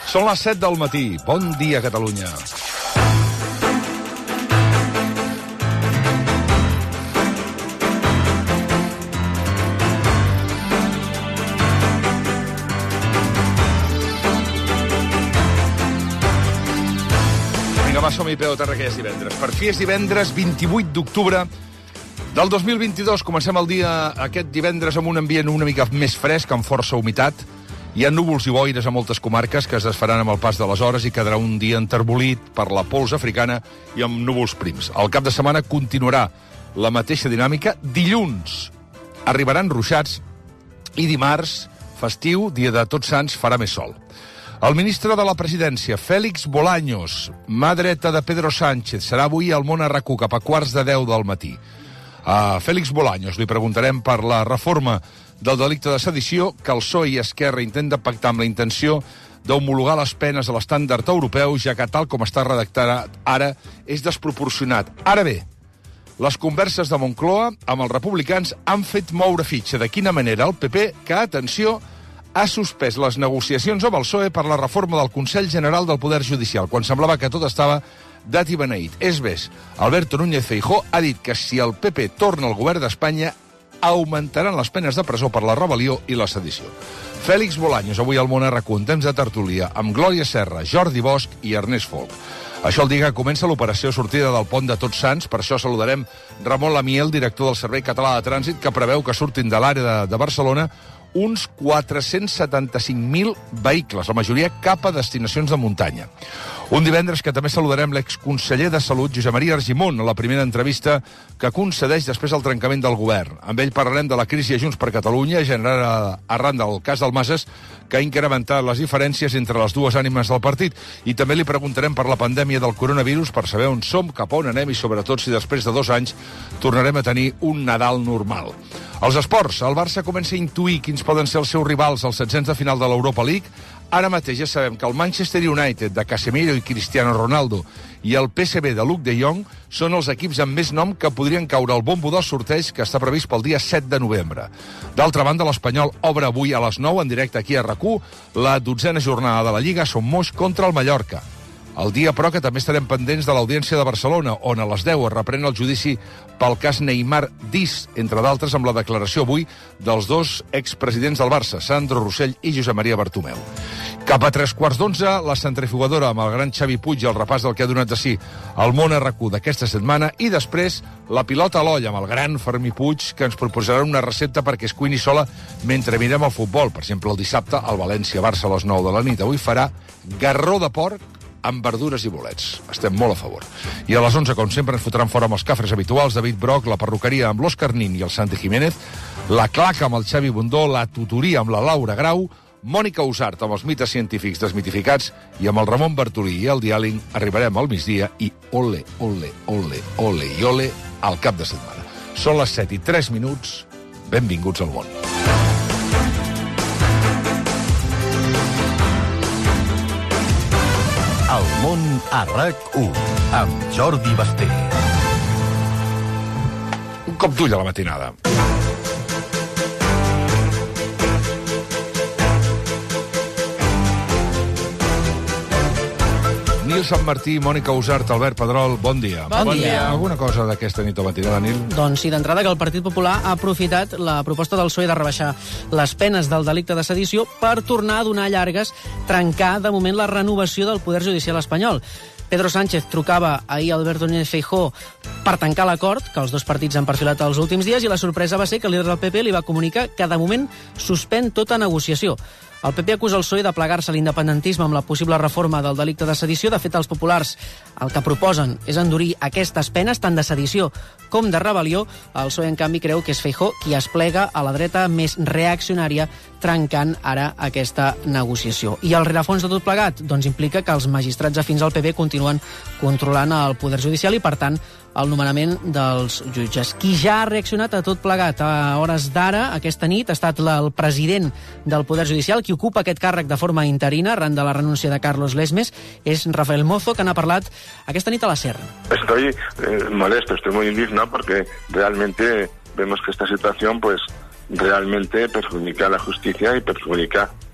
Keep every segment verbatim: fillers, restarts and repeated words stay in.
Són les set del matí. Bon dia, Catalunya. Vinga, va, som-hi, peu a terra, que és divendres. Per fi és divendres, vint-i-vuit d'octubre del dos mil vint-i-dos. Comencem el dia aquest divendres amb un ambient una mica més fresc, amb força humitat. Hi ha núvols i boires a moltes comarques que es desfaran amb el pas de les hores i quedarà un dia enterbolit per la pols africana i amb núvols prims. El cap de setmana continuarà la mateixa dinàmica. Dilluns arribaran ruixats i dimarts, festiu, dia de Tots Sants, farà més sol. El ministre de la Presidència, Félix Bolaños, mà dreta de Pedro Sánchez, serà avui al Món a RAC u cap a quarts de deu del matí. A Félix Bolaños li preguntarem per la reforma del delicte de sedició que el P S O E i Esquerra intenta pactar amb la intenció d'homologar les penes a l'estàndard europeu, ja que tal com està redactat ara és desproporcionat. Ara bé, les converses de Moncloa amb els republicans han fet moure fitxa. De quina manera el P P, que, atenció, ha suspès les negociacions amb el P S O E per la reforma del Consell General del Poder Judicial, quan semblava que tot estava dat i beneït. És més, Alberto Núñez Feijóo ha dit que si el P P torna al govern d'Espanya augmentaran les penes de presó per la rebel·lió i la sedició. Félix Bolaños, avui al Món a RAC u, en temps de tertúlia, amb Glòria Serra, Jordi Bosch i Ernest Folk. Això el dia que comença l'operació sortida del pont de Tots Sants. Per això saludarem Ramon Lamiel, director del Servei Català de Trànsit, que preveu que surtin de l'àrea de, de Barcelona uns quatre-cents setanta-cinc mil vehicles, la majoria cap a destinacions de muntanya. Un divendres que també saludarem l'exconseller de Salut, Josep Maria Argimon, a la primera entrevista que concedeix després del trencament del govern. Amb ell parlarem de la crisi a Junts per Catalunya, generada arran del cas Dalmases, que ha incrementat les diferències entre les dues ànimes del partit. I també li preguntarem per la pandèmia del coronavirus, per saber on som, cap a on anem i sobretot si després de dos anys tornarem a tenir un Nadal normal. Els esports. El Barça comença a intuir quins poden ser els seus rivals als setzents de final de l'Europa League. Ara mateix ja sabem que el Manchester United de Casemiro i Cristiano Ronaldo i el P S V de Luuk de Jong són els equips amb més nom que podrien caure al bombo del sorteig que està previst pel dia set de novembre. D'altra banda, l'Espanyol obre avui a les nou en directe aquí a RAC u la dotzena jornada de la Lliga Son Moix contra el Mallorca. El dia, però, que també estarem pendents de l'Audiència de Barcelona, on a les deu es reprèn el judici pel cas Neymar Dis, entre d'altres amb la declaració avui dels dos expresidents del Barça, Sandro Rossell i Josep Maria Bartomeu. Cap a tres quarts d'onze, la centrifugadora amb el gran Xavi Puig i el repàs del que ha donat de si al Món a RAC u d'aquesta setmana, i després la pilota a l'oll amb el gran Fermí Puig, que ens proposarà una recepta perquè es cuini sola mentre mirem el futbol. Per exemple, el dissabte, al València-Barça a les nou de la nit. Avui farà garró de porc amb verdures i bolets. Estem molt a favor. I a les onze, com sempre, ens fotran fora amb els cafres habituals, David Broc, la perruqueria amb l'Òscar Nin i el Santi Jiménez, la claca amb el Xavi Bundó, la tutoria amb la Laura Grau, Mònica Usart amb els mites científics desmitificats i amb el Ramon Bartolí i el diàleg arribarem al migdia i ole, ole, ole, ole i ole al cap de setmana. Són les set i tres minuts. Benvinguts al món. El món a RAC u, amb Jordi Basté. Un cop d'ull a la matinada. Nil Sant Martí, Mònica Usart, Albert Pedrol, bon dia. Bon, bon dia. dia. Alguna cosa d'aquesta nit o matinada, Nil? Doncs sí, d'entrada que el Partit Popular ha aprofitat la proposta del P S O E de rebaixar les penes del delicte de sedició per tornar a donar llargues, trencar de moment la renovació del Poder Judicial espanyol. Pedro Sánchez trucava ahir a Alberto Núñez Feijóo per tancar l'acord, que els dos partits han perfilat els últims dies, i la sorpresa va ser que el líder del P P li va comunicar que de moment suspèn tota negociació. El P P acusa el P S O E de plegar-se a l'independentisme amb la possible reforma del delicte de sedició. De fet, els populars el que proposen és endurir aquestes penes, tant de sedició com de rebel·lió. El P S O E, en canvi, creu que és Feijóo qui es plega a la dreta més reaccionària, trencant ara aquesta negociació. I el rerefons de tot plegat? Doncs implica que els magistrats afins al P P continuen controlant el Poder Judicial i, per tant, el nomenament dels jutges. Qui ja ha reaccionat a tot plegat a hores d'ara, aquesta nit, ha estat la, el president del Poder Judicial, qui ocupa aquest càrrec de forma interina, arran de la renúncia de Carlos Lesmes, és Rafael Mozo, que n'ha parlat aquesta nit a la SER. Estoy eh, molesto, estoy muy indignado porque realmente vemos que esta situación pues realmente perjudica a la justicia y perjudica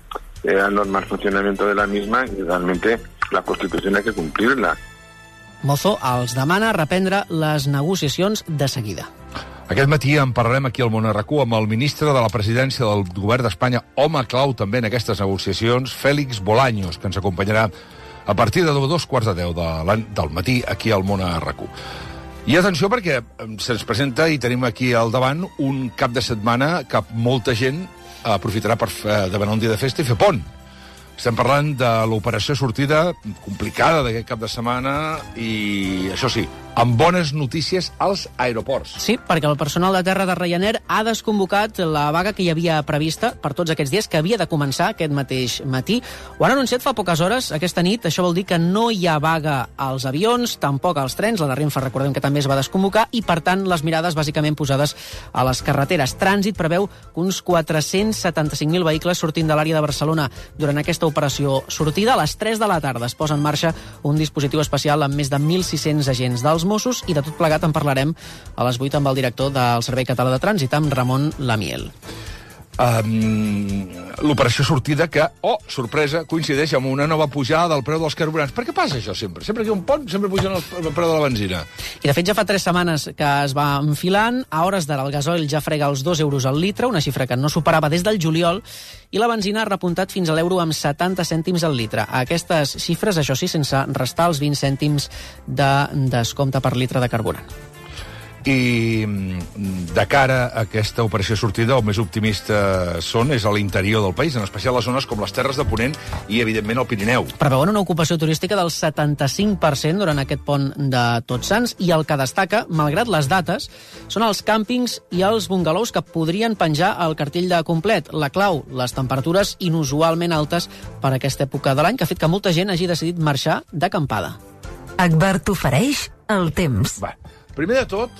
eh, norma el funcionamiento de la misma y realmente la Constitución hay que cumplirla. Mozo els demana reprendre les negociacions de seguida. Aquest matí en parlarem aquí al Món R Q amb el ministre de la Presidència del Govern d'Espanya, home clau també en aquestes negociacions, Félix Bolaños, que ens acompanyarà a partir de dos quarts de deu de del matí aquí al Món R Q. I atenció perquè se'ns presenta i tenim aquí al davant un cap de setmana que molta gent aprofitarà per demanar un dia de festa i fer pont. Estem parlant de l'operació sortida complicada d'aquest cap de setmana i, això sí, amb bones notícies als aeroports. Sí, perquè el personal de terra de Ryanair ha desconvocat la vaga que hi havia prevista per tots aquests dies, que havia de començar aquest mateix matí. Ho han anunciat fa poques hores, aquesta nit. Això vol dir que no hi ha vaga als avions, tampoc als trens. La de Renfe, recordem que també es va desconvocar, i, per tant, les mirades bàsicament posades a les carreteres. Trànsit preveu que uns quatre-cents setanta-cinc mil vehicles sortin de l'àrea de Barcelona durant aquesta operació sortida. A les tres de la tarda es posa en marxa un dispositiu especial amb més de mil sis-cents agents dels Mossos, i de tot plegat en parlarem a les vuit amb el director del Servei Català de Trànsit, amb Ramon Lamiel. Um, l'operació sortida que, oh, sorpresa, coincideix amb una nova pujada del preu dels carburants. Per què passa això sempre? Sempre que hi ha un pont, sempre pugen el preu de la benzina. I de fet ja fa tres setmanes que es va enfilant. A hores d'ara el gasoil ja frega els dos euros al litre, una xifra que no superava des del juliol, i la benzina ha repuntat fins a l'euro amb setanta cèntims al litre. Aquestes xifres, això sí, sense restar els vint cèntims de descompte per litre de carburant. I de cara a aquesta operació sortida, el més optimista són és a l'interior del país, en especial les zones com les Terres de Ponent i, evidentment, el Pirineu. Preveuen una ocupació turística del setanta-cinc per cent durant aquest pont de Tots Sants, i el que destaca, malgrat les dates, són els càmpings i els bungalous que podrien penjar el cartell de complet. La clau, les temperatures inusualment altes per aquesta època de l'any, que ha fet que molta gent hagi decidit marxar d'acampada. Agbar t'ofereix el temps. Va, primer de tot,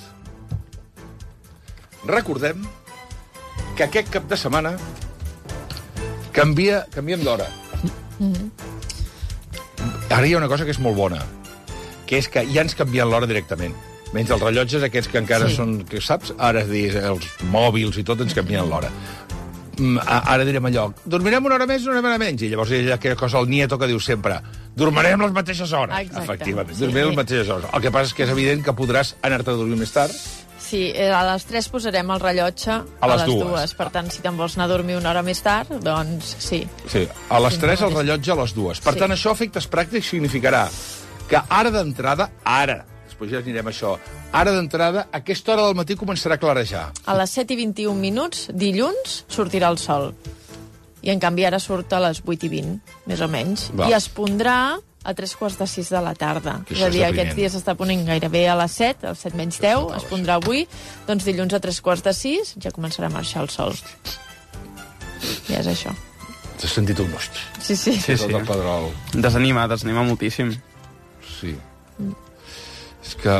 recordem que aquest cap de setmana canvia, canviem d'hora. Mm-hmm. Ara hi ha una cosa que és molt bona, que és que ja ens canvien l'hora directament. Menys els rellotges aquests que encara sí. són, que saps, ara els mòbils i tot ens canvien l'hora. Ara direm allò, dormirem una hora més, una hora menys, i llavors hi ha aquella cosa, el nieto que diu sempre, dormirem les mateixes hores. Exacte. Efectivament, sí. dormirem les mateixes hores. El que passa és que és evident que podràs anar-te a dormir més tard. Sí, a les tres posarem el rellotge a, a les, les dues. dues. Per tant, si te'n vols anar a dormir una hora més tard, doncs sí. Sí, a les tres el rellotge a les dues. Per sí. tant, això a efectes pràctics significarà que ara d'entrada, ara, després ja anirem a això, ara d'entrada, a aquesta hora del matí començarà a clarejar. A les set i vint-i-un minuts, dilluns, sortirà el sol. I, en canvi, ara surt a les vuit i vint, més o menys. Va. I es pondrà a tres quarts de sis de la tarda. Que és a dir, aquests dies s'està ponent gairebé a les set, a les set menys deu, es pondrà avui, doncs dilluns a tres quarts de sis ja començarà a marxar el sol. Ja és això. T'has sentit un host? Sí, sí. Sí, sí. Desanima, desanima moltíssim. Sí. Mm. És que...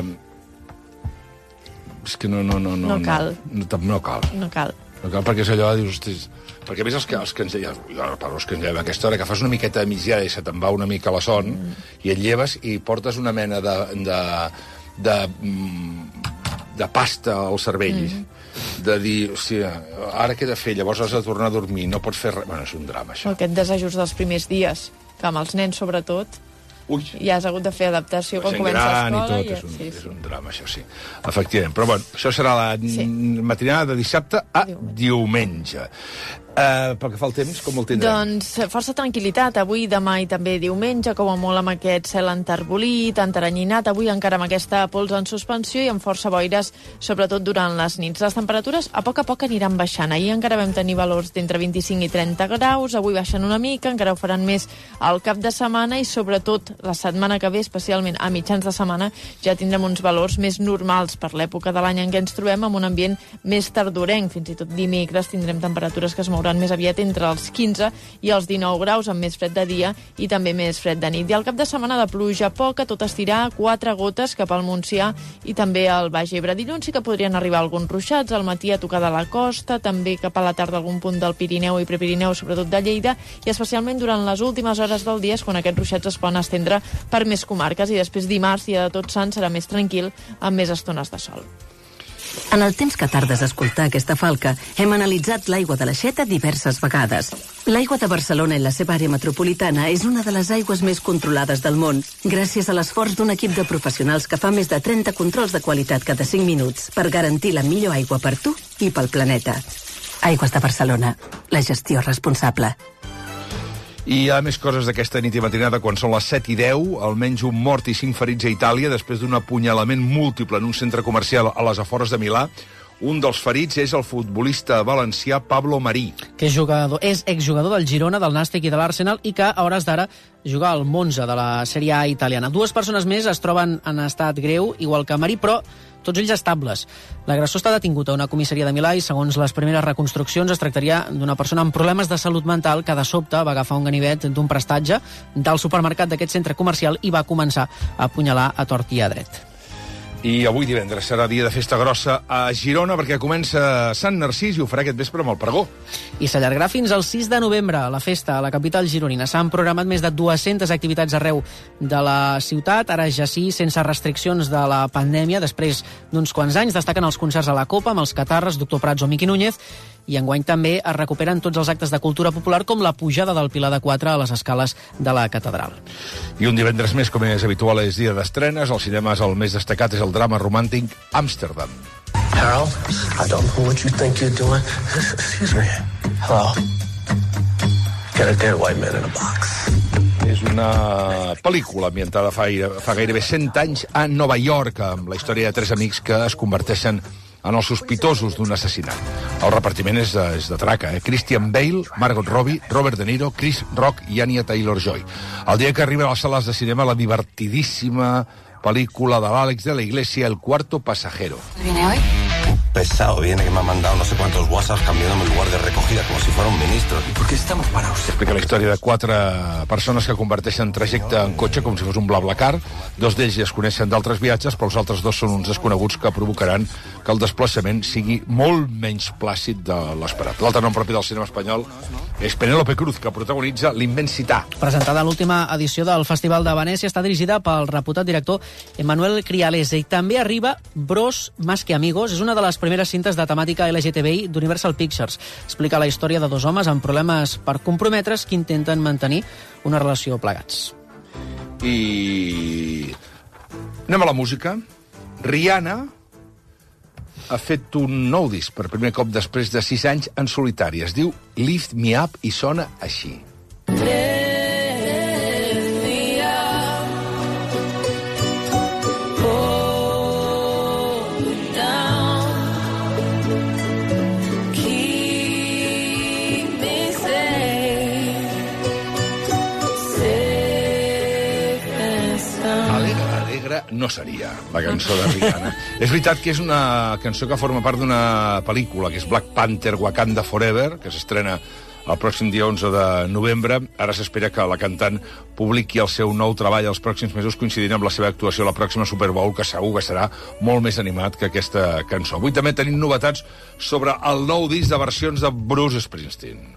És que no... No, no, no, no cal. No, no, no cal. No cal. No cal, perquè és allò, dius... Hosti, perquè a més els que, els que ens deien, els que ens deien a aquesta hora, que fas una miqueta de migdiada i se te'n va una mica la son, mm. i et lleves i portes una mena de, de, de, de pasta al cervell, mm. de dir, hòstia, ara què he de fer? Llavors has de tornar a dormir, no pots fer res... Bueno, és un drama, això. Aquest desajust dels primers dies, que amb els nens, sobretot, Ui. ja has hagut de fer adaptació quan comença l'escola. I tot, i... és, un, sí, és sí. un drama, això sí. Efectivament. Però, bueno, això serà la sí. matinada de dissabte a diumenge. diumenge. Uh, pel que fa al temps, com el tindrem? Doncs força tranquil·litat avui, demà i també diumenge, com a molt amb aquest cel enterbolit, enteranyinat, avui encara amb aquesta pols en suspensió i amb força boires, sobretot durant les nits. Les temperatures a poc a poc aniran baixant. Ahir encara vam tenir valors d'entre vint-i-cinc i trenta graus, avui baixen una mica, encara ho faran més al cap de setmana i sobretot la setmana que ve, especialment a mitjans de setmana, ja tindrem uns valors més normals per l'època de l'any en què ens trobem, amb un ambient més tardorenc. Fins i tot dimecres tindrem temperatures que es mouran més aviat entre els quinze i els dinou graus, amb més fred de dia i també més fred de nit. I al cap de setmana de pluja poca, tot estirà quatre gotes cap al Montsià i també al Baix Ebre. Dilluns sí que podrien arribar alguns ruixats, al matí a tocar de la costa, també cap a la tarda algun punt del Pirineu i Prepirineu, sobretot de Lleida, i especialment durant les últimes hores del dia, quan aquests ruixats es poden estendre per més comarques, i després dimarts, dia de Tots Sants, serà més tranquil, amb més estones de sol. En el temps que tardes a escoltar aquesta falca, hem analitzat l'aigua de l'Aixeta diverses vegades. L'aigua de Barcelona i la seva àrea metropolitana és una de les aigües més controlades del món, gràcies a l'esforç d'un equip de professionals que fa més de trenta controls de qualitat cada cinc minuts per garantir la millor aigua per tu i pel planeta. Aigües de Barcelona. La gestió responsable. I hi ha més coses d'aquesta nit i matinada quan són les set i deu, almenys un mort i cinc ferits a Itàlia després d'un apunyalament múltiple en un centre comercial a les afores de Milà. Un dels ferits és el futbolista valencià Pablo Marí. Que és, jugador, és exjugador del Girona, del Nàstic i de l'Arsenal i que a hores d'ara juga al Monza de la Sèrie A italiana. Dues persones més es troben en estat greu, igual que Marí, però tots ells estables. L'agressor està detingut a una comissaria de Milà i, segons les primeres reconstruccions, es tractaria d'una persona amb problemes de salut mental que de sobte va agafar un ganivet d'un prestatge del supermercat d'aquest centre comercial i va començar a apunyalar a tort i a dret. I avui divendres serà dia de festa grossa a Girona perquè comença Sant Narcís i ho farà aquest vespre amb el pregó. I s'allargarà fins al sis de novembre la festa a la capital gironina. S'han programat més de dues-centes activitats arreu de la ciutat, ara ja sí, sense restriccions de la pandèmia. Després d'uns quants anys destaquen els concerts a la Copa amb els Catarres, Doctor Prats o Miqui Núñez, i enguany també es recuperen tots els actes de cultura popular com la pujada del Pilar de Quatre a les escales de la catedral. I un divendres més, com és habitual, és dia d'estrenes. Als cinemes el més destacat és el drama romàntic Amsterdam. Harold, I don't know what you think you're doing. Excuse me. Hello. Got a dead white man in a box. És una pel·lícula ambientada fa, fa gairebé cent anys a Nova York, amb la història de tres amics que es converteixen en els sospitosos d'un assassinat. El repartiment és de, és de traca, eh? Christian Bale, Margot Robbie, Robert De Niro, Chris Rock i Anya Taylor-Joy. El dia que arriba a les sales de cinema la divertidíssima pel·lícula de l'Àlex de la Iglesia, El cuarto pasajero. ¿Viene hoy? Pesado, viene que me ha mandado no sé cuántos WhatsApps cambiándome el lugar de recogida, como si fuera un ministro. ¿Y por qué estamos parados? Explica la història de quatre persones que converteixen trajecte en cotxe com si fos un BlaBlaCar. Dos d'ells es coneixen d'altres viatges, però els altres dos són uns desconeguts que provocaran que el desplaçament sigui molt menys plàcid de l'esperat. L'altre nom propi del cinema espanyol és Penélope Cruz, que protagonitza L'Immensità. Presentada a l'última edició del Festival de Venècia, està dirigida pel reputat director Emmanuel Crialese. I també arriba Bros más que amigos. És una de les primeres cintes de temàtica L G T B I d'Universal Pictures. Explica la història de dos homes amb problemes per comprometre's que intenten mantenir una relació plegats. I anem a la música. Rihanna ha fet un nou disc per primer cop després de sis anys en solitari. Es diu Lift Me Up i sona així. No seria la cançó de Rihanna. És veritat que és una cançó que forma part d'una pel·lícula, que és Black Panther Wakanda Forever, que s'estrena el pròxim dia onze de novembre. Ara s'espera que la cantant publiqui el seu nou treball els pròxims mesos, coincidint amb la seva actuació a la pròxima Super Bowl, que segur que serà molt més animat que aquesta cançó. Avui també tenim novetats sobre el nou disc de versions de Bruce Springsteen.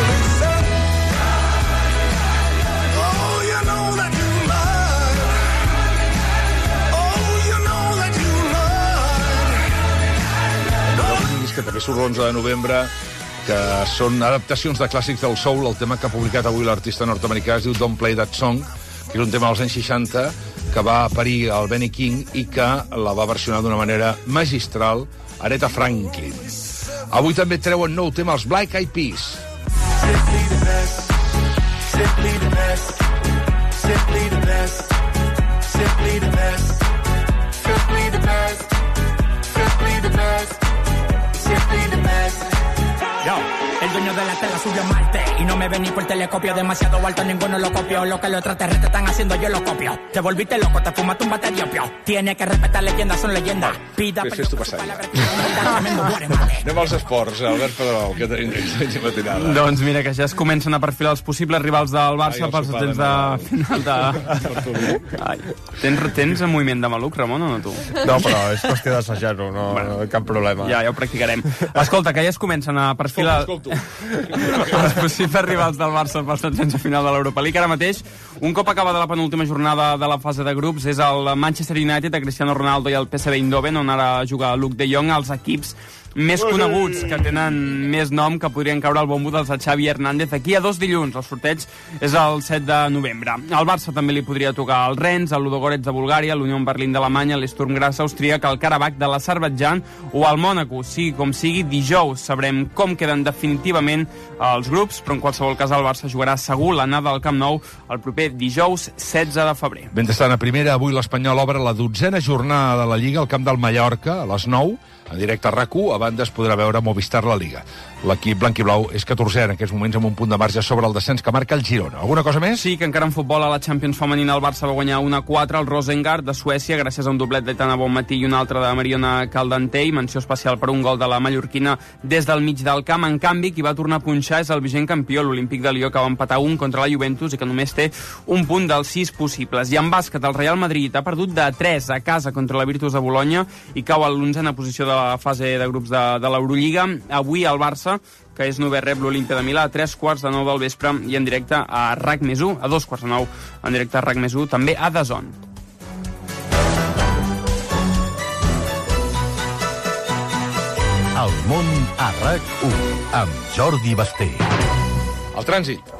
Que també surt l'onze de novembre, que són adaptacions de clàssics del soul. El tema que ha publicat avui l'artista nord-americà es diu Don't Play That Song, que és un tema dels anys seixanta que va parir el Benny King i que la va versionar d'una manera magistral Aretha Franklin. Avui també treuen nou tema els Black Eyed Peas. Simply the best, simply the best, simply the best, simply the best, simply the best, simply the best. Yo, el dueño de la tela subió a Marte y no me ven ni por telescopio, demasiado alto, ninguno lo copió. Lo que los extraterrestres están haciendo yo lo copio. Te volviste loco, te fumaste un bate diopio. Tienes que respetar leyendas, son leyendas. Pida Què fes tu passant? Anem als esports, Albert Pedrol, que tenim aquesta matinada. Doncs mira, que ja es comencen a perfilar els possibles rivals del Barça pels temps de final de... Ai, tens, tens un moviment de maluc, Ramon, o no tu? No, però és qüestió d'assajar-ho, no, bueno, cap problema. Ja, ja ho practicarem. Escolta, que ja es comencen a perfilar... Escolta, tu. Els possibles rivals del Barça per estar sense final de l'Europa League. Ara mateix, un cop acabada la penúltima jornada de la fase de grups, és el Manchester United, de Cristiano Ronaldo i el P S V Eindhoven, on ara juga Luke de Jong, els equips més coneguts, que tenen més nom, que podrien caure al bombo dels de Xavi Hernández aquí a dos dilluns. El sorteig és el set de novembre. Al Barça també li podria tocar el Rennes, el Ludogorets de Bulgària, l'Union Berlín d'Alemanya, l'Sturm Graz austríac, el Karabakh de l'Azerbaidjan o el Mònaco. Sigui com sigui, dijous sabrem com queden definitivament els grups, però en qualsevol cas el Barça jugarà segur l'anada al Camp Nou el proper dijous setze de febrer. Mentrestant, a primera, avui l'Espanyol obre la dotzena jornada de la Lliga al camp del Mallorca, a les nou, en directe a RAC u, a banda es podrà veure Movistar la Liga. L'equip blanquiblau és catorzè en aquests moments amb un punt de marge sobre el descens que marca el Girona. Alguna cosa més? Sí, que encara en futbol a la Champions femenina el Barça va guanyar un a quatre al Rosengard de Suècia gràcies a un doblet d'Aitana Bonmatí i un altre de Mariona Caldentey, menció especial per un gol de la mallorquina des del mig del camp. En canvi, qui va tornar a punxar és el vigent campió, l'Olímpic de Lió, que va empatar un contra la Juventus i que només té un punt dels sis possibles. I en bàsquet, el Real Madrid ha perdut de tres a casa contra la Virtus de Bologna i cau a l'onzena posició de la fase de grups de, de l'Eurolliga. Avui el Barça, que és novè, rep l'Olimpia de Milà a tres quarts de nou del vespre i en directe a RAC més u, a dos quarts de nou en directe a RAC més u, també a D A Z N. El món a RAC u, amb Jordi Basté. El trànsit.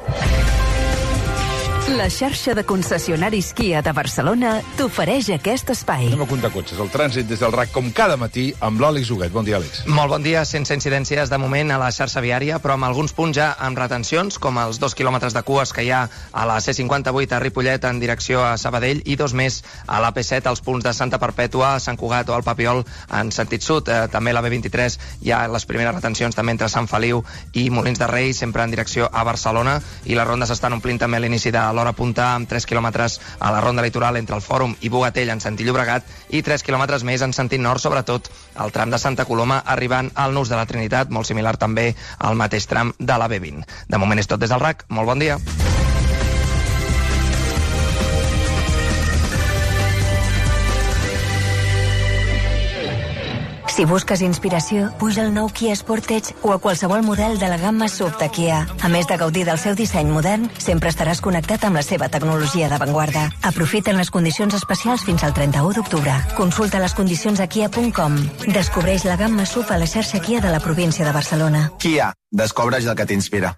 La xarxa de concessionaris Kia de Barcelona t'ofereix aquest espai. Anem a comptar cotxes. El trànsit des del RAC, com cada matí, amb l'Àlex Huguet. Bon dia, Àlex. Molt bon dia. Sense incidències de moment a la xarxa viària, però amb alguns punts ja amb retencions, com els dos quilòmetres de cues que hi ha a la C cinquanta-vuit a Ripollet en direcció a Sabadell i dos més a la P set als punts de Santa Perpètua, Sant Cugat o el Papiol en sentit sud. Eh, també a la B vint-i-tres hi ha les primeres retencions també entre Sant Feliu i Molins de Rei, sempre en direcció a Barcelona, i les rondes estan omplint també a l'inici de l'hora punta amb tres quilòmetres a la ronda litoral entre el Fòrum i Bogatell en sentit Llobregat i tres quilòmetres més en sentit nord, sobretot al tram de Santa Coloma arribant al Nus de la Trinitat, molt similar també al mateix tram de la B vint. De moment és tot des del RAC. Molt bon dia. Si busques inspiració, puja al nou Kia Sportage o a qualsevol model de la gamma S U V de Kia. A més de gaudir del seu disseny modern, sempre estaràs connectat amb la seva tecnologia d'avantguarda. Aprofita'n les condicions especials fins al trenta-u d'octubre. Consulta les condicions a kia punt com. Descobreix la gamma S U V a la xarxa Kia de la província de Barcelona. Kia, descobreix el que t'inspira.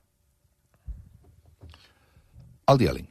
El diàleg.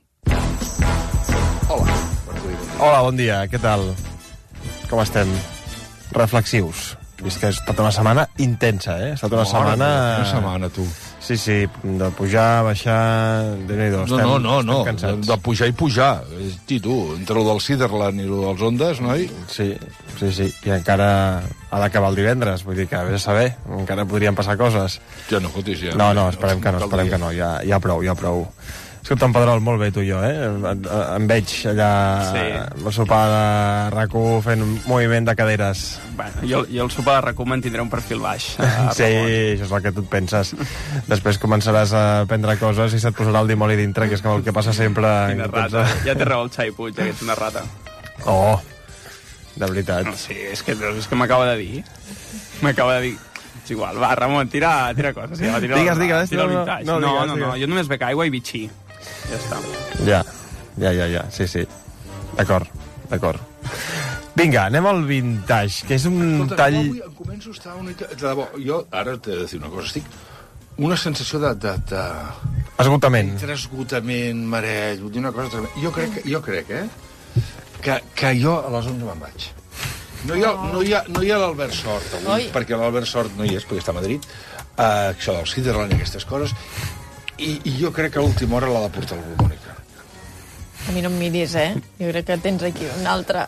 Hola. Hola, bon dia, què tal? Com estem? Reflexius. Vist que ha estat una setmana intensa, eh? Ha estat una Bona, setmana... Una setmana, tu. Sí, sí, de pujar, baixar... Déu-n'hi-do, no, no, no, no, de, de pujar i pujar. Hosti, tu, entre el del Ciderland i el dels Ondes, noi? Sí, sí, sí, i encara ha d'acabar el divendres, vull dir que, vés a saber, encara podrien passar coses. Ja no fotis, ja. No, no, esperem que no, esperem que no, ja, ja prou, ja prou. Escolta, en Pedrol, molt bé, tu i jo, eh? Em veig allà sí. al sopar de RAC u fent un moviment de caderes. Bueno, jo, jo el sopar de RAC u mantindré un perfil baix. Sí, això és el que tu et penses. Després començaràs a prendre coses i se't posarà el dimoni dintre, que és com el que passa sempre. Quina rata. Ja té raó el Xavi Puig, que ets una rata. Oh, de veritat. No, sí, és que, és que m'acaba de dir. M'acaba de dir. És igual, va, Ramon, tira, tira coses. Ja, tira digues, digues. Tira no, no, no, no, digues, no, no, jo només bec aigua i bitxí. Ja està. Ja, ja, ja, ja, sí, sí. D'acord, d'acord. Vinga, anem al vintage, que és un Escolta, tall... Avui em començo a estar una mica... De debò, jo ara t'he de dir una cosa, estic... Una sensació de... de, de... Esgotament. Entre esgotament, marell, una cosa tremenda. Jo crec, jo crec, eh, que, que jo a les onze me'n vaig. No hi ha, no hi ha, no hi ha l'Albert Sort avui, Oi. perquè l'Albert Sort no hi és, perquè està a Madrid, uh, això del Ciderland i aquestes coses, i, i jo crec que a última hora l'ha de portar el Mònica. A mi no em miris, eh? Jo crec que tens aquí un altre...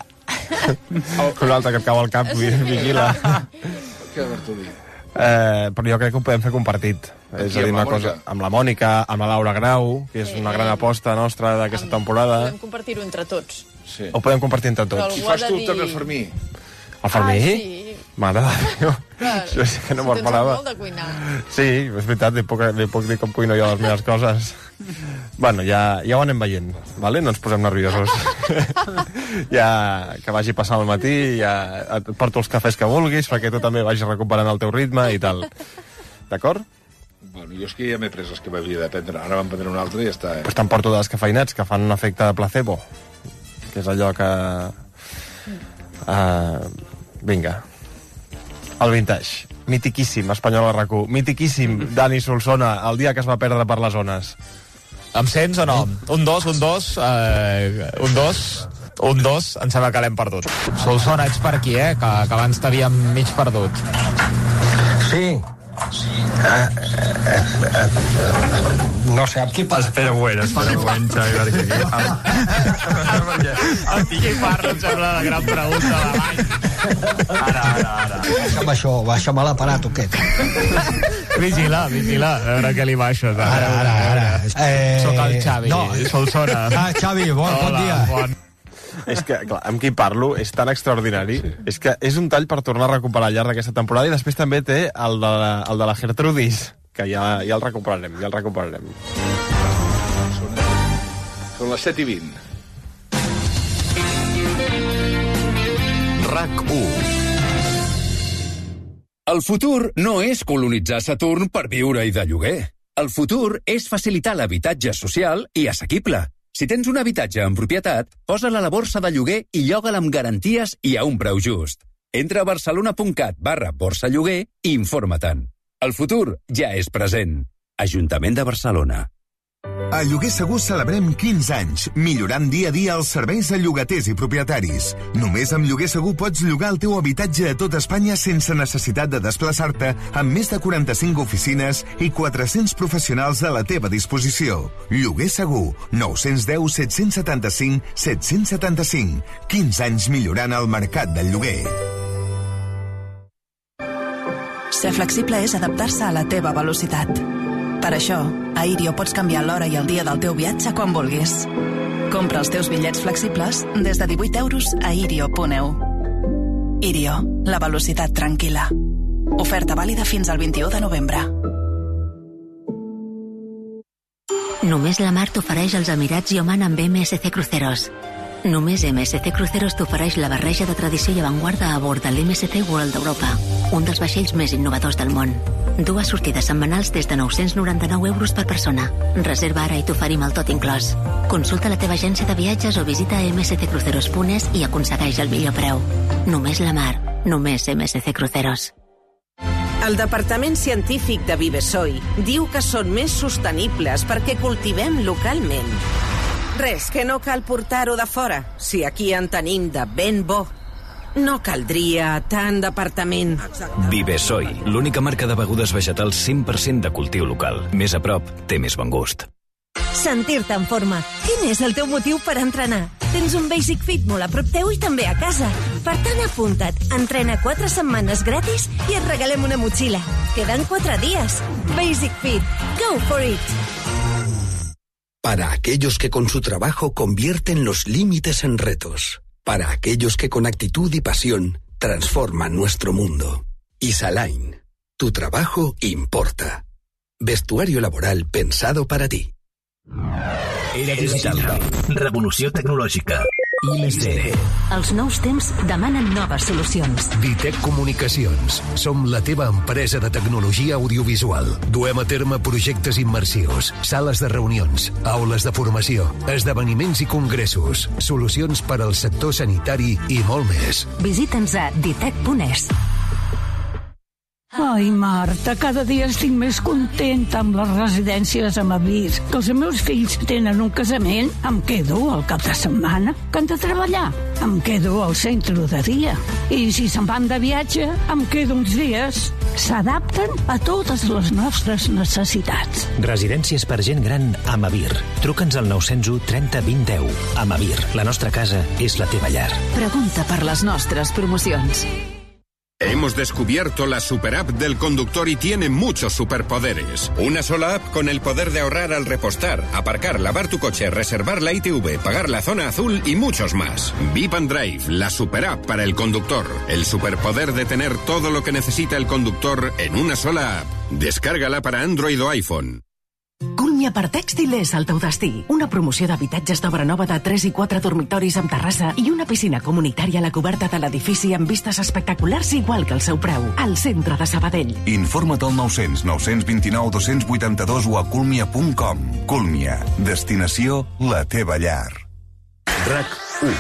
un altre que et cau al cap, vigila. Què, Bertolí? Eh, però jo crec que ho podem fer compartit. Aquí, és a dir, una cosa, amb la Mònica, amb la Laura Grau, que és una gran aposta nostra d'aquesta temporada. Podem compartir-ho entre tots. Sí. Ho podem compartir entre tots. I fas tu dir... també el Fermí? El Fermí? Ah, sí. Mare de Déu. Clar, Això sí que no si me'n parava. molt de cuinar. Sí, és veritat, li puc, li puc dir com cuino jo les meves coses. Bueno, ja, ja ho anem veient, vale? No ens posem nerviosos. Ja que vagi passant el matí, ja et porto els cafès que vulguis, perquè tu també vagis recuperant el teu ritme i tal. D'acord? Bueno, jo és que ja m'he pres les que m'havia de prendre. Ara vam prendre una altra i ja està. Eh? Pues t'emporto dels cafeïnats que fan un efecte de placebo, que és allò que... Uh, vinga. El vintage. Mitiquíssim, espanyol a R A C u. Mitiquíssim, Dani Solsona, el dia que es va perdre per les zones. Em sents o no? Un dos, un dos, eh, un dos... Un dos, em sembla que l'hem perdut. Solsona, ets per aquí, eh? Que, que abans t'havíem mig perdut. Sí. Sí. Uh, uh, uh, uh, no sé amb qui passa. Espera un moment, espera un moment, Xavi, perquè aquí... Amb qui parlo, em sembla la gran pregunta de l'any. Ara, ara, ara. Baixa'm això, baixa'm l'aparat, aquest. Vigila, vigila, a veure què li baixes. Ara, ara, ara. Eh... Soc el Xavi, no. Solsona. Ah, Xavi, bon, Hola, bon dia. Bon. És que, clar, amb qui parlo és tan extraordinari. Sí. És que és un tall per tornar a recuperar al llarg d'aquesta temporada, i després també té el de la, el de la Gertrudis, que ja, ja el recuperarem, ja el recuperarem. Són, són les set i vint. R A C u. El futur no és colonitzar Saturn per viure-hi de lloguer. El futur és facilitar l'habitatge social i assequible. Si tens un habitatge en propietat, posa-la a la borsa de lloguer i lloga'l amb garanties i a un preu just. Entra a barcelona.cat barra borsa lloguer i informa-te'n. El futur ja és present. Ajuntament de Barcelona. A Lloguer Segur celebrem quinze anys, millorant dia a dia els serveis a llogaters i propietaris. Només amb Lloguer Segur pots llogar el teu habitatge a tot Espanya sense necessitat de desplaçar-te, amb més de quaranta-cinc oficines i quatre-cents professionals a la teva disposició. Lloguer Segur, nou u zero, set set cinc, set set cinc. quinze anys millorant el mercat del lloguer. Ser flexible és adaptar-se a la teva velocitat. Per això, a Irio pots canviar l'hora i el dia del teu viatge quan vulguis. Compra els teus bitllets flexibles des de divuit euros a irio punt e u. Irio, la velocitat tranquil·la. Oferta vàlida fins al vint-i-u de novembre. Només la mar t'ofereix els Emirats i Oman amb M S C Cruceros. Només M S C Cruceros t'ofereix la barreja de tradició i avantguarda a bord de l'M S C World d'Europa, un dels vaixells més innovadors del món. Dues sortides setmanals des de nou-cents noranta-nou euros per persona. Reserva ara i t'oferim el tot inclòs. Consulta la teva agència de viatges o visita m s c cruceros punt es i aconsegueix el millor preu. Només la mar, només M S C Cruceros. El Departament Científic de Vivesoi diu que són més sostenibles perquè cultivem localment. Res, que no cal portar-ho de fora, si aquí en tenim de ben bo. No caldria tant departament. Vivesoi, l'única marca de begudes vegetals cent per cent de cultiu local. Més a prop, té més bon gust. Sentir-te en forma. Quin és el teu motiu per entrenar? Tens un Basic Fit molt a prop teu i també a casa. Per tant, apunta't. Entrena quatre setmanes gratis i et regalem una motxilla. Queden quatre dies. Basic Fit. Go for it. Para aquellos que con su trabajo convierten los límites en retos. Para aquellos que con actitud y pasión transforman nuestro mundo. Isaline. Tu trabajo importa. Vestuario laboral pensado para ti. Era digital. Revolució tecnològica. I més D. Els nous temps demanen noves solucions. Ditec Comunicacions. Som la teva empresa de tecnologia audiovisual. Duem a terme projectes immersius, sales de reunions, aules de formació, esdeveniments i congressos, solucions per al sector sanitari i molt més. Visita'ns a ditec punt es. Ai, Marta, cada dia estic més contenta amb les residències amb avís. Que els meus fills tenen un casament, em quedo al cap de setmana. Que han de treballar, em quedo al centre de dia. I si se'n van de viatge, em quedo uns dies. S'adapten a totes les nostres necessitats. Residències per gent gran a Amavir. Truca'ns al nou zero u trenta vint deu. Amavir, la nostra casa és la teva llar. Pregunta per les nostres promocions. Hemos descubierto la super app del conductor y tiene muchos superpoderes. Una sola app con el poder de ahorrar al repostar, aparcar, lavar tu coche, reservar la I T V, pagar la zona azul y muchos más. Vip and Drive, la super app para el conductor. El superpoder de tener todo lo que necesita el conductor en una sola app. Descárgala para Android o iPhone. Cúlmia per Tèxtil és el teu destí. Una promoció d'habitatges d'obra nova de tres i quatre dormitoris amb terrassa i una piscina comunitària a la coberta de l'edifici amb vistes espectaculars igual que el seu preu. Al centre de Sabadell. Informa't al nou cents nou vint nou dos vuitanta-dos o a cúlmia punt com. Cúlmia. Destinació la teva llar. RAC u.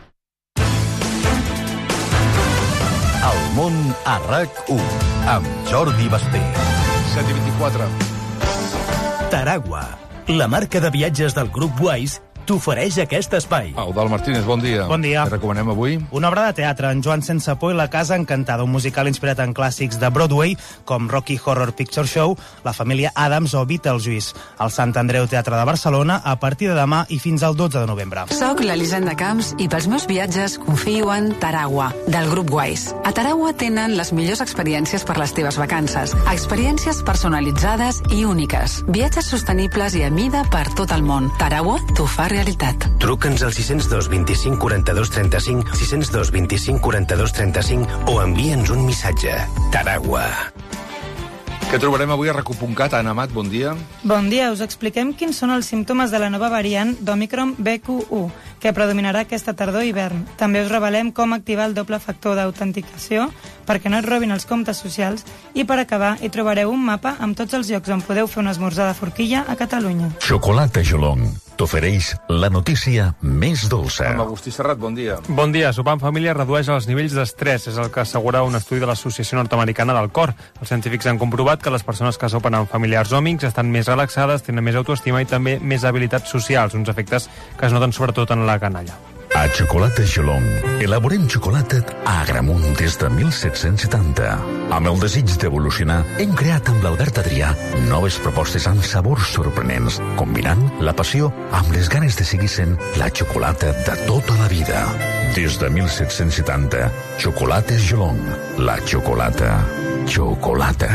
El món a RAC u amb Jordi Basté. set i vint-i-quatre. Taragua, la marca de viatges del grup Wise, t'ofereix aquest espai. Eudald Martínez, bon dia. Bon dia. Què recomanem avui? Una obra de teatre, En Joan sense por i la casa encantada, un musical inspirat en clàssics de Broadway, com Rocky Horror Picture Show, La família Addams o Beetlejuice, al Sant Andreu Teatre de Barcelona, a partir de demà i fins al dotze de novembre. Soc l'Elisenda Camps i pels meus viatges confio en Taragua, del grup Wise. A Taragua tenen les millors experiències per les teves vacances. Experiències personalitzades i úniques. Viatges sostenibles i a mida per tot el món. Taragua t'ho fa realitat. Truca'ns al sis zero dos, vint-i-cinc, quaranta-dos, trenta-cinc, sis zero dos, vint-i-cinc, quaranta-dos, trenta-cinc o envia'ns un missatge. Taragua. Què trobarem avui a RAC u punt cat? Anna Amat, bon dia. Bon dia, us expliquem quins són els símptomes de la nova variant d'Omicron B Q u, que predominarà aquesta tardor i hivern. També us revelem com activar el doble factor d'autenticació perquè no et robin els comptes socials i per acabar hi trobareu un mapa amb tots els llocs on podeu fer un esmorzar de forquilla a Catalunya. Xocolata Jolong t'ofereix la notícia més dolça. Amb Agustí Serrat, bon dia. Bon dia. Sopar en família redueix els nivells d'estrès, és el que assegura un estudi de l'Associació Nord-Americana del Cor. Els científics han comprovat que les persones que sopen amb familiars o amics estan més relaxades, tenen més autoestima i també més habilitats socials, uns efectes que es noten sobretot en la canalla. A Xocolata Jolong elaborem xocolata a Agramunt des de mil set-cents setanta. Amb el desig d'evolucionar, hem creat amb l'Albert Adrià noves propostes amb sabors sorprenents, combinant la passió amb les ganes de seguir sent la xocolata de tota la vida. Des de mil set-cents setanta, Xocolates Jolong, la xocolata, xocolata.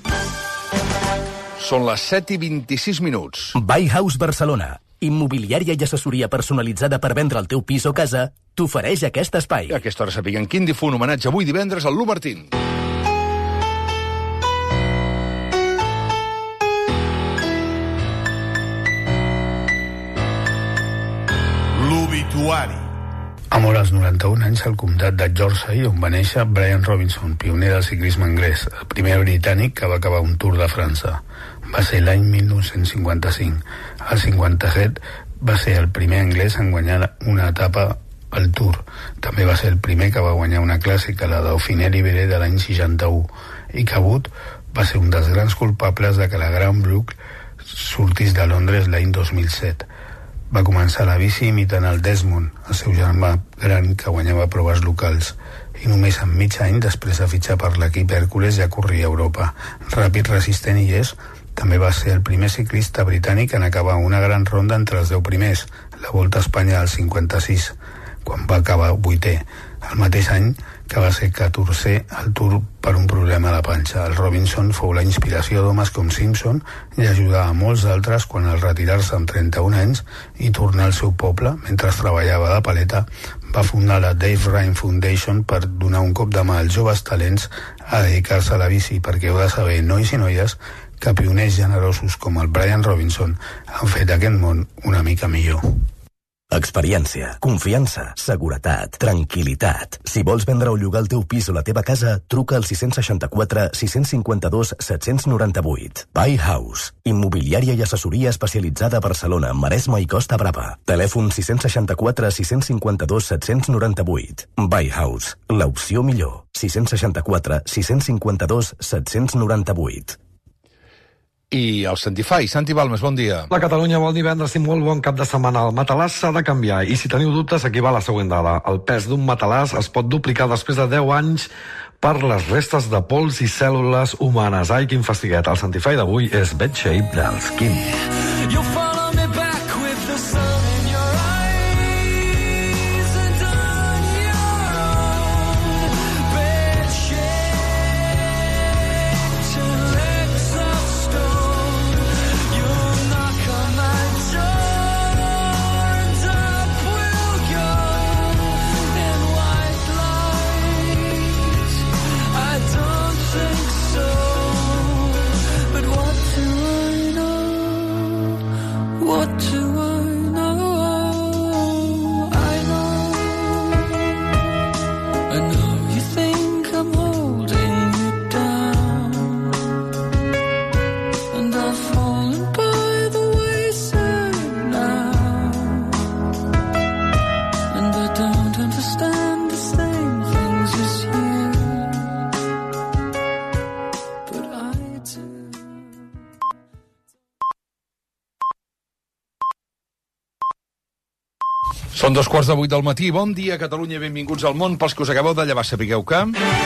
Són les set i vint-i-sis minuts. Buy House Barcelona, immobiliària i assessoria personalitzada per vendre el teu pis o casa, t'ofereix aquest espai. A aquesta hora sapiguem quin difunt homenatge avui divendres al Lu Martín. L'obituari. Ha mort als noranta-un anys al comtat de Yorkshire, on va néixer Brian Robinson, pioner del ciclisme anglès, el primer britànic que va acabar un Tour de França. Va ser l'any mil nou-cents cinquanta-cinc. Al cinquanta-set va ser el primer anglès en guanyar una etapa al Tour. També va ser el primer que va guanyar una clàssica, la Dauphiné Libéré de l'any seixanta-u. I Cabot va ser un dels grans culpables de que la Gran Brook sortís de Londres l'any dos mil set. Va començar la bici imitant el Desmond, el seu germà gran que guanyava proves locals, i només en mig any, després de fitxar per l'equip Hèrcules, ja corria a Europa. Ràpid, resistent i llest, també va ser el primer ciclista britànic en acabar una gran ronda entre els deu primers, la Volta a Espanya del cinquanta-sis, quan va acabar vuitè, el mateix any que va ser catorzè al Tour per un problema a la panxa. El Robinson fou la inspiració d'homes com Simpson i ajudà a molts d'altres quan al retirar-se amb trenta-un anys i tornar al seu poble, mentre treballava de paleta, va fundar la Dave Ryan Foundation per donar un cop de mà als joves talents a dedicar-se a la bici, perquè heu de saber, nois i noies, que pioners generosos com el Brian Robinson han fet aquest món una mica millor. Experiència, confiança, seguretat, tranquil·litat. Si vols vendre o llogar el teu pis o la teva casa, truca al sis seixanta quatre sis cinquanta dos set noranta vuit. Buy House, immobiliària i assessoria especialitzada a Barcelona, Maresme i Costa Brava. Telèfon sis seixanta quatre sis cinquanta dos set noranta vuit. Buy House, l'opció millor. sis seixanta quatre sis cinquanta dos set noranta vuit. I el Santify. Santi Balmes, bon dia. La Catalunya vol divendres i molt bon cap de setmana. El matalàs s'ha de canviar i si teniu dubtes aquí va la següent dada. El pes d'un matalàs es pot duplicar després de deu anys per les restes de pols i cèl·lules humanes. Ai, quin fastiguet. El Santify d'avui és Bed Shape dels Kim. Són dos quarts de vuit del matí. Bon dia, Catalunya, benvinguts al món. Pels que us acabeu de llevar, sapigueu que...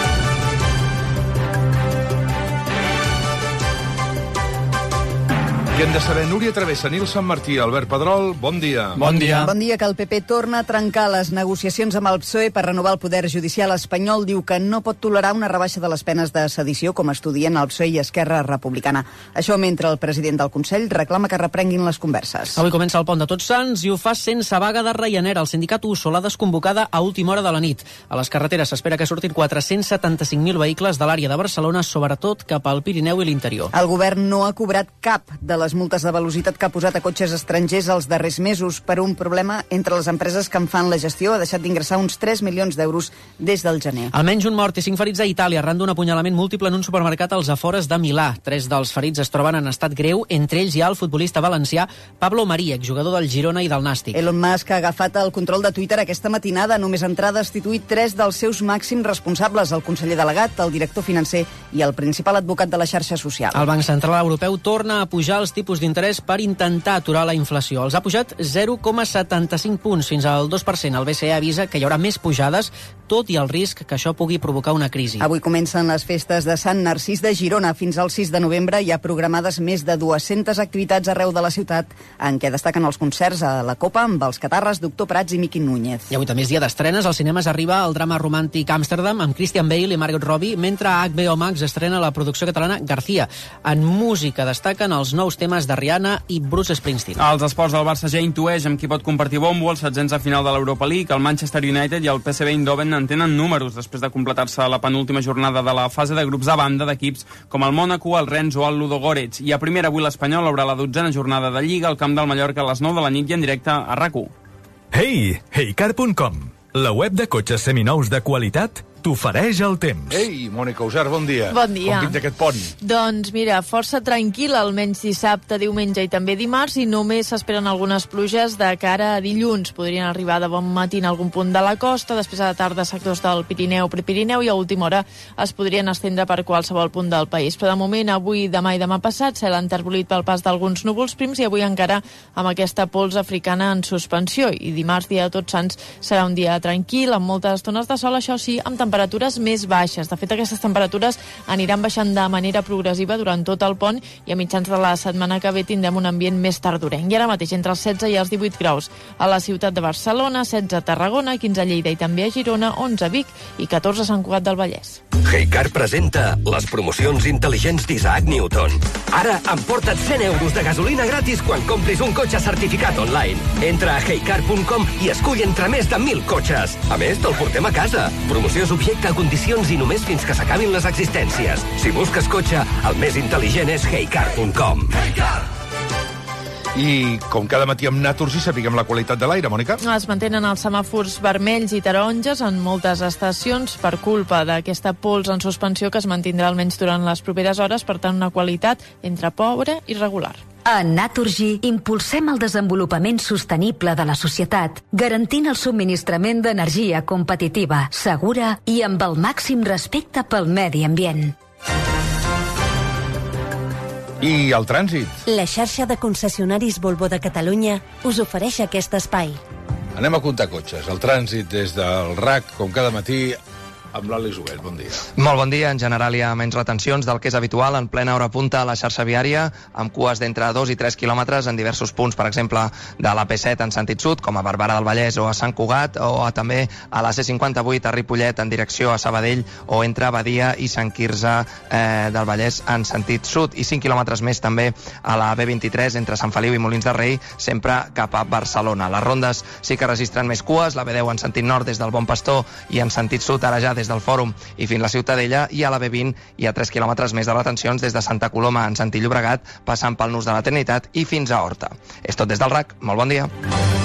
I hem de saber, Núria Travessa, Nil Sant Martí, Albert Pedrol, bon dia. Bon dia. Bon dia, que el P P torna a trencar les negociacions amb el P S O E per renovar el poder judicial espanyol. Diu que no pot tolerar una rebaixa de les penes de sedició, com estudien el P S O E i Esquerra Republicana. Això mentre el president del Consell reclama que reprenguin les converses. Avui comença el pont de Tots Sants i ho fa sense vaga de Ryanair. El sindicat U S O l'ha desconvocada a última hora de la nit. A les carreteres s'espera que surtin quatre-cents setanta-cinc mil vehicles de l'àrea de Barcelona, sobretot cap al Pirineu i l'interior. El govern no ha cobrat cap de les multes de velocitat que ha posat a cotxes estrangers els darrers mesos per un problema entre les empreses que en fan la gestió. Ha deixat d'ingressar uns tres milions d'euros des del gener. Almenys un mort i cinc ferits a Itàlia arran d'un apunyalament múltiple en un supermercat als afores de Milà. Tres dels ferits es troben en estat greu, entre ells hi ha el futbolista valencià Pablo Marí, exjugador del Girona i del Nàstic. Elon Musk ha agafat el control de Twitter aquesta matinada. Només entrà destituït tres dels seus màxims responsables, el conseller delegat, el director financer i el principal advocat de la xarxa social. El Banc Central Europeu torna a pujar els tipus d'interès per intentar aturar la inflació. Els ha pujat zero coma setanta-cinc punts fins al dos per cent. El B C E avisa que hi haurà més pujades, tot i el risc que això pugui provocar una crisi. Avui comencen les festes de Sant Narcís de Girona. Fins al sis de novembre hi ha programades més de dues-centes activitats arreu de la ciutat, en què destaquen els concerts a la Copa amb els Catarres, Doctor Prats i Miqui Núñez. I avui també és dia d'estrenes. Als cinemes arriba el drama romàntic Amsterdam amb Christian Bale i Margot Robbie, mentre a H B O Max estrena la producció catalana García. En música destaquen els nous temes de Rihanna i Bruce Springsteen. Els esports del Barça ja intueix amb qui pot compartir bombo el setzents a final de l'Europa League. El Manchester United i el P S V Eindhoven en tenen números després de completar-se la penúltima jornada de la fase de grups a banda d'equips com el Mónaco, el Rennes o el Ludogorets. I a primera avui l'Espanyol obre la dotzena jornada de Lliga al camp del Mallorca a les nou de la nit i en directe a RAC u. Hey, heycar punt com, la web de cotxes seminous de qualitat t'ofereix el temps. Ei, Mònica Usar, bon dia. Bon dia. Com d'aquest pont? Doncs mira, força tranquil, almenys dissabte, diumenge i també dimarts, i només s'esperen algunes pluges de cara a dilluns. Podrien arribar de bon matí en algun punt de la costa, després a la tarda sectors del Pirineu, Prepirineu, i a última hora es podrien estendre per qualsevol punt del país. Però de moment, avui, demà i demà passat, cel enterbolit pel pas d'alguns núvols prims, i avui encara amb aquesta pols africana en suspensió. I dimarts, dia de Tots Sants, serà un dia tranquil, amb moltes estones de sol, això sí, amb temperatures temperatures més baixes. De fet, aquestes temperatures aniran baixant de manera progressiva durant tot el pont i a mitjans de la setmana que ve tindrem un ambient més tardorenc. I ara mateix entre els setze i els divuit graus a la ciutat de Barcelona, setze a Tarragona, quinze a Lleida i també a Girona, onze a Vic i catorze a Sant Cugat del Vallès. Heycar presenta les promocions intel·ligents d'Isaac Newton. Ara emporta't cent euros de gasolina gratis quan compris un cotxe certificat online. Entra a heycar punt com i escull entre més de mil cotxes. A més, te'l portem a casa. Promoció subjecte a condicions i només fins que s'acabin les existències. Si busques cotxe, el més intel·ligent és heycar punt com. I com cada matí amb Naturgy sapiguem la qualitat de l'aire, Mònica? Es mantenen els semàfors vermells i taronges en moltes estacions per culpa d'aquesta pols en suspensió que es mantindrà almenys durant les properes hores, per tant una qualitat entre pobra i regular. A Naturgy impulsem el desenvolupament sostenible de la societat, garantint el subministrament d'energia competitiva, segura i amb el màxim respecte pel medi ambient. I el trànsit? La xarxa de concessionaris Volvo de Catalunya us ofereix aquest espai. Anem a comptar cotxes. El trànsit des del RAC, com cada matí, amb l'Àlex Huguet. Bon dia. Molt bon dia. En general hi ha menys retencions del que és habitual en plena hora punta a la xarxa viària, amb cues d'entre dos i tres quilòmetres en diversos punts, per exemple, de la P set en sentit sud, com a Barberà del Vallès o a Sant Cugat, o a, també a la C cinquanta-vuit a Ripollet en direcció a Sabadell, o entre Badia i Sant Quirze eh, del Vallès en sentit sud, i cinc quilòmetres més també a la B vint-i-tres entre Sant Feliu i Molins de Rei, sempre cap a Barcelona. Les rondes sí que registren més cues, la B deu en sentit nord des del Bon Pastor i en sentit sud ara ja des del Fòrum i fins la Ciutadella, i a la B vint hi ha tres quilòmetres més de retencions des de Santa Coloma en sentit Llobregat, passant pel Nus de la Trinitat i fins a Horta. És tot des del RAC. Molt bon dia.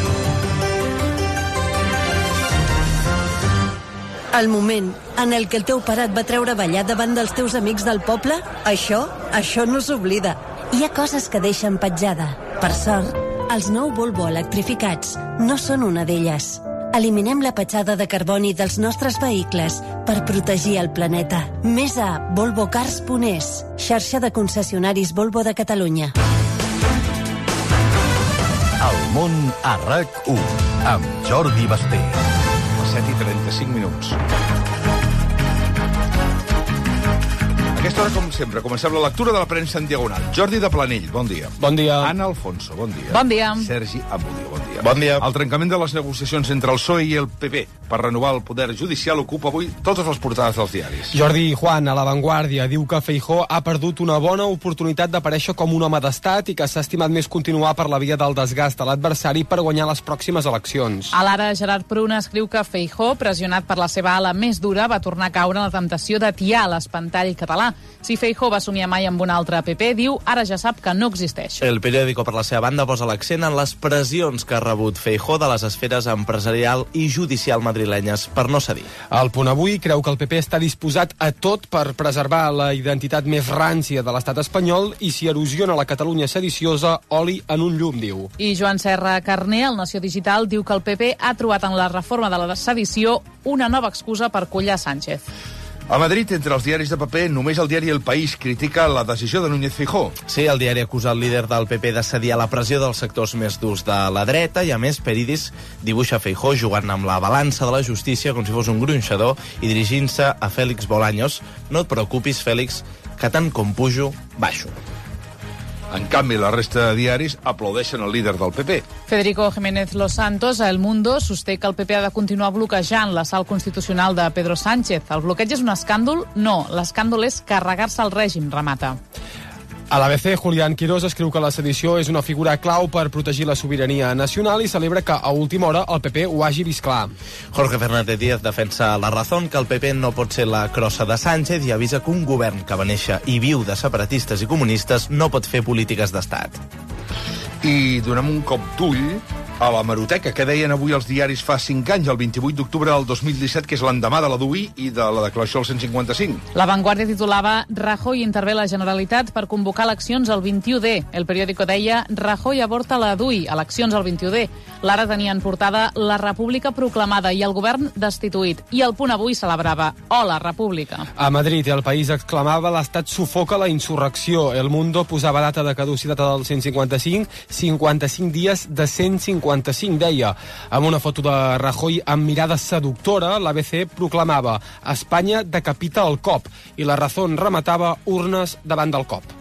El moment en el que el teu pare et va treure a ballar davant dels teus amics del poble, això, això no s'oblida. Hi ha coses que deixen petjada. Per sort, els nou Volvo electrificats no són una d'elles. Eliminem la petjada de carboni dels nostres vehicles per protegir el planeta. Més a volvo cars punt es, xarxa de concessionaris Volvo de Catalunya. El món a RAC u. amb Jordi Basté. Les set i trenta-cinc minuts. Aquesta hora, com sempre, comencem la lectura de la premsa en diagonal. Jordi de Planell, bon dia. Bon dia. Anna Alfonso, bon dia. Bon dia. Sergi Amudi, bon dia. Bon dia. El trencament de les negociacions entre el P S O E i el P P per renovar el poder judicial ocupa avui totes les portades dels diaris. Jordi Juan, a La Vanguardia, diu que Feijóo ha perdut una bona oportunitat d'aparèixer com un home d'estat i que s'ha estimat més continuar per la via del desgast de l'adversari per guanyar les pròximes eleccions. A l'Ara, Gerard Pruna escriu que Feijóo, pressionat per la seva ala més dura, va tornar a caure en la temptació d'atiar l'espantall català. Si Feijóo va somiar mai amb un altre P P, diu, ara ja sap que no existeix. El periòdico, per la seva banda, posa l'accent en les pressions que ha rebut Feijóo de les esferes empresarial i judicial madrilenyes per no cedir. El Punt Avui creu que el P P està disposat a tot per preservar la identitat més rància de l'estat espanyol i si erosiona la Catalunya sediciosa, oli en un llum, diu. I Joan Serra Carner, al Nació Digital, diu que el P P ha trobat en la reforma de la sedició una nova excusa per collar Sánchez. A Madrid, entre els diaris de paper, només el diari El País critica la decisió de Núñez Feijóo. Sí, el diari acusa el líder del P P de cedir a la pressió dels sectors més durs de la dreta i, a més, Peridis dibuixa Feijóo jugant amb la balança de la justícia com si fos un gronxador i dirigint-se a Félix Bolaños. No et preocupis, Fèlix, que tant com pujo, baixo. En canvi, la resta de diaris aplaudeixen el líder del P P. Federico Jiménez Los Santos, a El Mundo, sosté que el P P ha de continuar bloquejant la sal constitucional de Pedro Sánchez. El bloqueig és un escàndol? No, l'escàndol és carregar-se el règim, remata. A l'A B C, Julián Quirós escriu que la sedició és una figura clau per protegir la sobirania nacional i celebra que a última hora el P P ho hagi vist clar. Jorge Fernández Díaz defensa la Razón que el P P no pot ser la crossa de Sánchez i avisa que un govern que va néixer i viu de separatistes i comunistes no pot fer polítiques d'estat. I donem un cop d'ull a la Hemeroteca, que deien avui els diaris fa cinc anys, el vint-i-vuit d'octubre del dos mil disset, que és l'endemà de la D U I i de la declaració del cent cinquanta-cinc. La Vanguardia titulava Rajoy intervé la Generalitat per convocar eleccions el vint-i-u D. El periòdico deia Rajoy aborta la D U I, eleccions el vint-i-u D. L'Ara tenia en portada la República proclamada i el govern destituït. I el Punt Avui celebrava Hola, República. A Madrid, El País exclamava l'estat sufoca la insurrecció. El Mundo posava data de caducitat del cent cinquanta-cinc, cinquanta-cinc dies de cent cinquanta-cinc, deia. Amb una foto de Rajoy amb mirada seductora, l'A B C proclamava Espanya decapita el cop i la Razón rematava urnes davant del cop.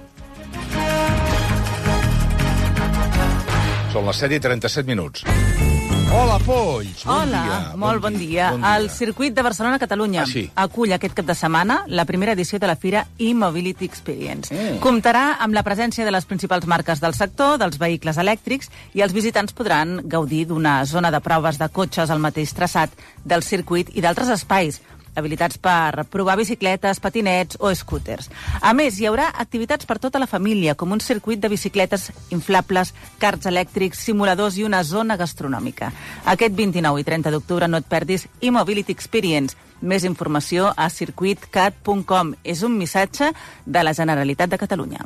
Són les set i trenta-set minuts. Hola, Polls! Bon Hola, dia. molt bon dia. Bon dia. El circuit de Barcelona-Catalunya ah, sí. acull aquest cap de setmana la primera edició de la fira e-Mobility Experience. Mm. Comptarà amb la presència de les principals marques del sector, dels vehicles elèctrics, i els visitants podran gaudir d'una zona de proves de cotxes al mateix traçat del circuit i d'altres espais, habilitats per provar bicicletes, patinets o scooters. A més, hi haurà activitats per tota la família, com un circuit de bicicletes inflables, karts elèctrics, simuladors i una zona gastronòmica. Aquest vint-i-nou i trenta d'octubre no et perdis e-Mobility Experience. Més informació a circuit cat punt com. És un missatge de la Generalitat de Catalunya.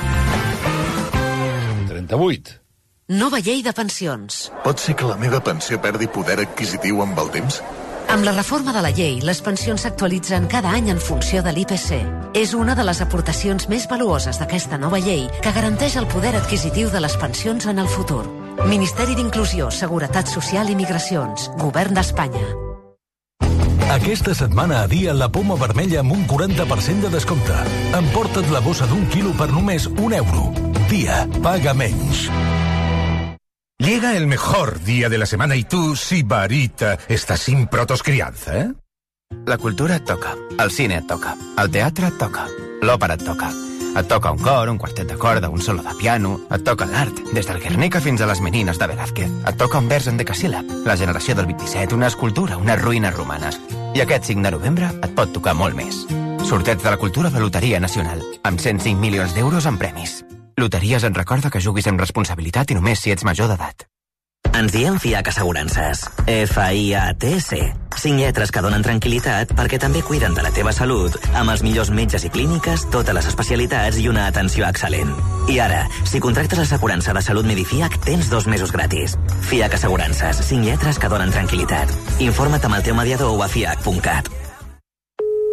trenta-vuit. Nova llei de pensions. Pot ser que la meva pensió perdi poder adquisitiu amb el temps? Amb la reforma de la llei, les pensions s'actualitzen cada any en funció de l'I P C. És una de les aportacions més valuoses d'aquesta nova llei que garanteix el poder adquisitiu de les pensions en el futur. Ministeri d'Inclusió, Seguretat Social i Migracions. Govern d'Espanya. Aquesta setmana a Dia la poma vermella amb un quaranta per cent de descompte. Emporta't la bossa d'un quilo per només un euro. Dia, paga menys. Llega el mejor día de la semana y tú, sibarita, estás sin protoscrianza, ¿eh? La cultura et toca, el cine et toca, el teatre et toca, l'òpera et toca. Et toca un cor, un quartet de corda, un solo de piano, et toca l'art, des del Guernica fins a les Menines de Velázquez. Et toca un vers en decasíl·lab, la generació del vint-i-set, una escultura, unes ruïnes romanes. I aquest cinc de novembre et pot tocar molt més. Sorteig de la cultura de Loteria Nacional, amb cent cinc milions d'euros en premis. Loteries et recorda que juguis amb responsabilitat i només si ets major d'edat. Ens diem FIAC Assegurances. F I A T C. Cinc lletres que donen tranquil·litat perquè també cuiden de la teva salut, amb els millors metges i clíniques, totes les especialitats i una atenció excel·lent. I ara, si contractes l'assegurança de salut Medifiac, tens dos mesos gratis. FIAC Assegurances. Cinc lletres que donen tranquil·litat. Informa't amb el teu mediador o a fiac punt cat.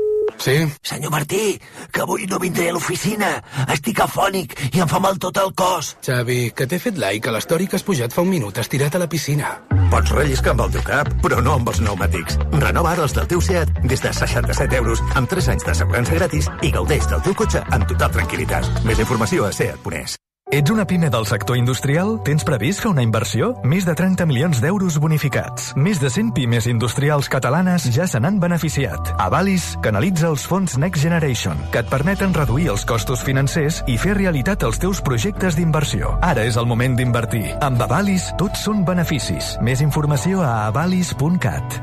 Sí? Senyor Martí, que avui no vindré a l'oficina. Estic afònic i em fa mal tot el cos. Xavi, que t'he fet like a l'story que has pujat fa un minut. Has tirat a la piscina. Pots relliscar amb el teu cap, però no amb els pneumàtics. Renova ara els del teu Seat des de seixanta-set euros, amb tres anys d'assegurança gratis i gaudeix del teu cotxe amb total tranquil·litat. Més informació a seat punt es. Ets una pime del sector industrial? Tens previst fer una inversió? Més de trenta milions d'euros bonificats. Més de cent pimes industrials catalanes ja se n'han beneficiat. Avalis canalitza els fons Next Generation, que et permeten reduir els costos financers i fer realitat els teus projectes d'inversió. Ara és el moment d'invertir. Amb Avalis, tots són beneficis. Més informació a avalis punt cat.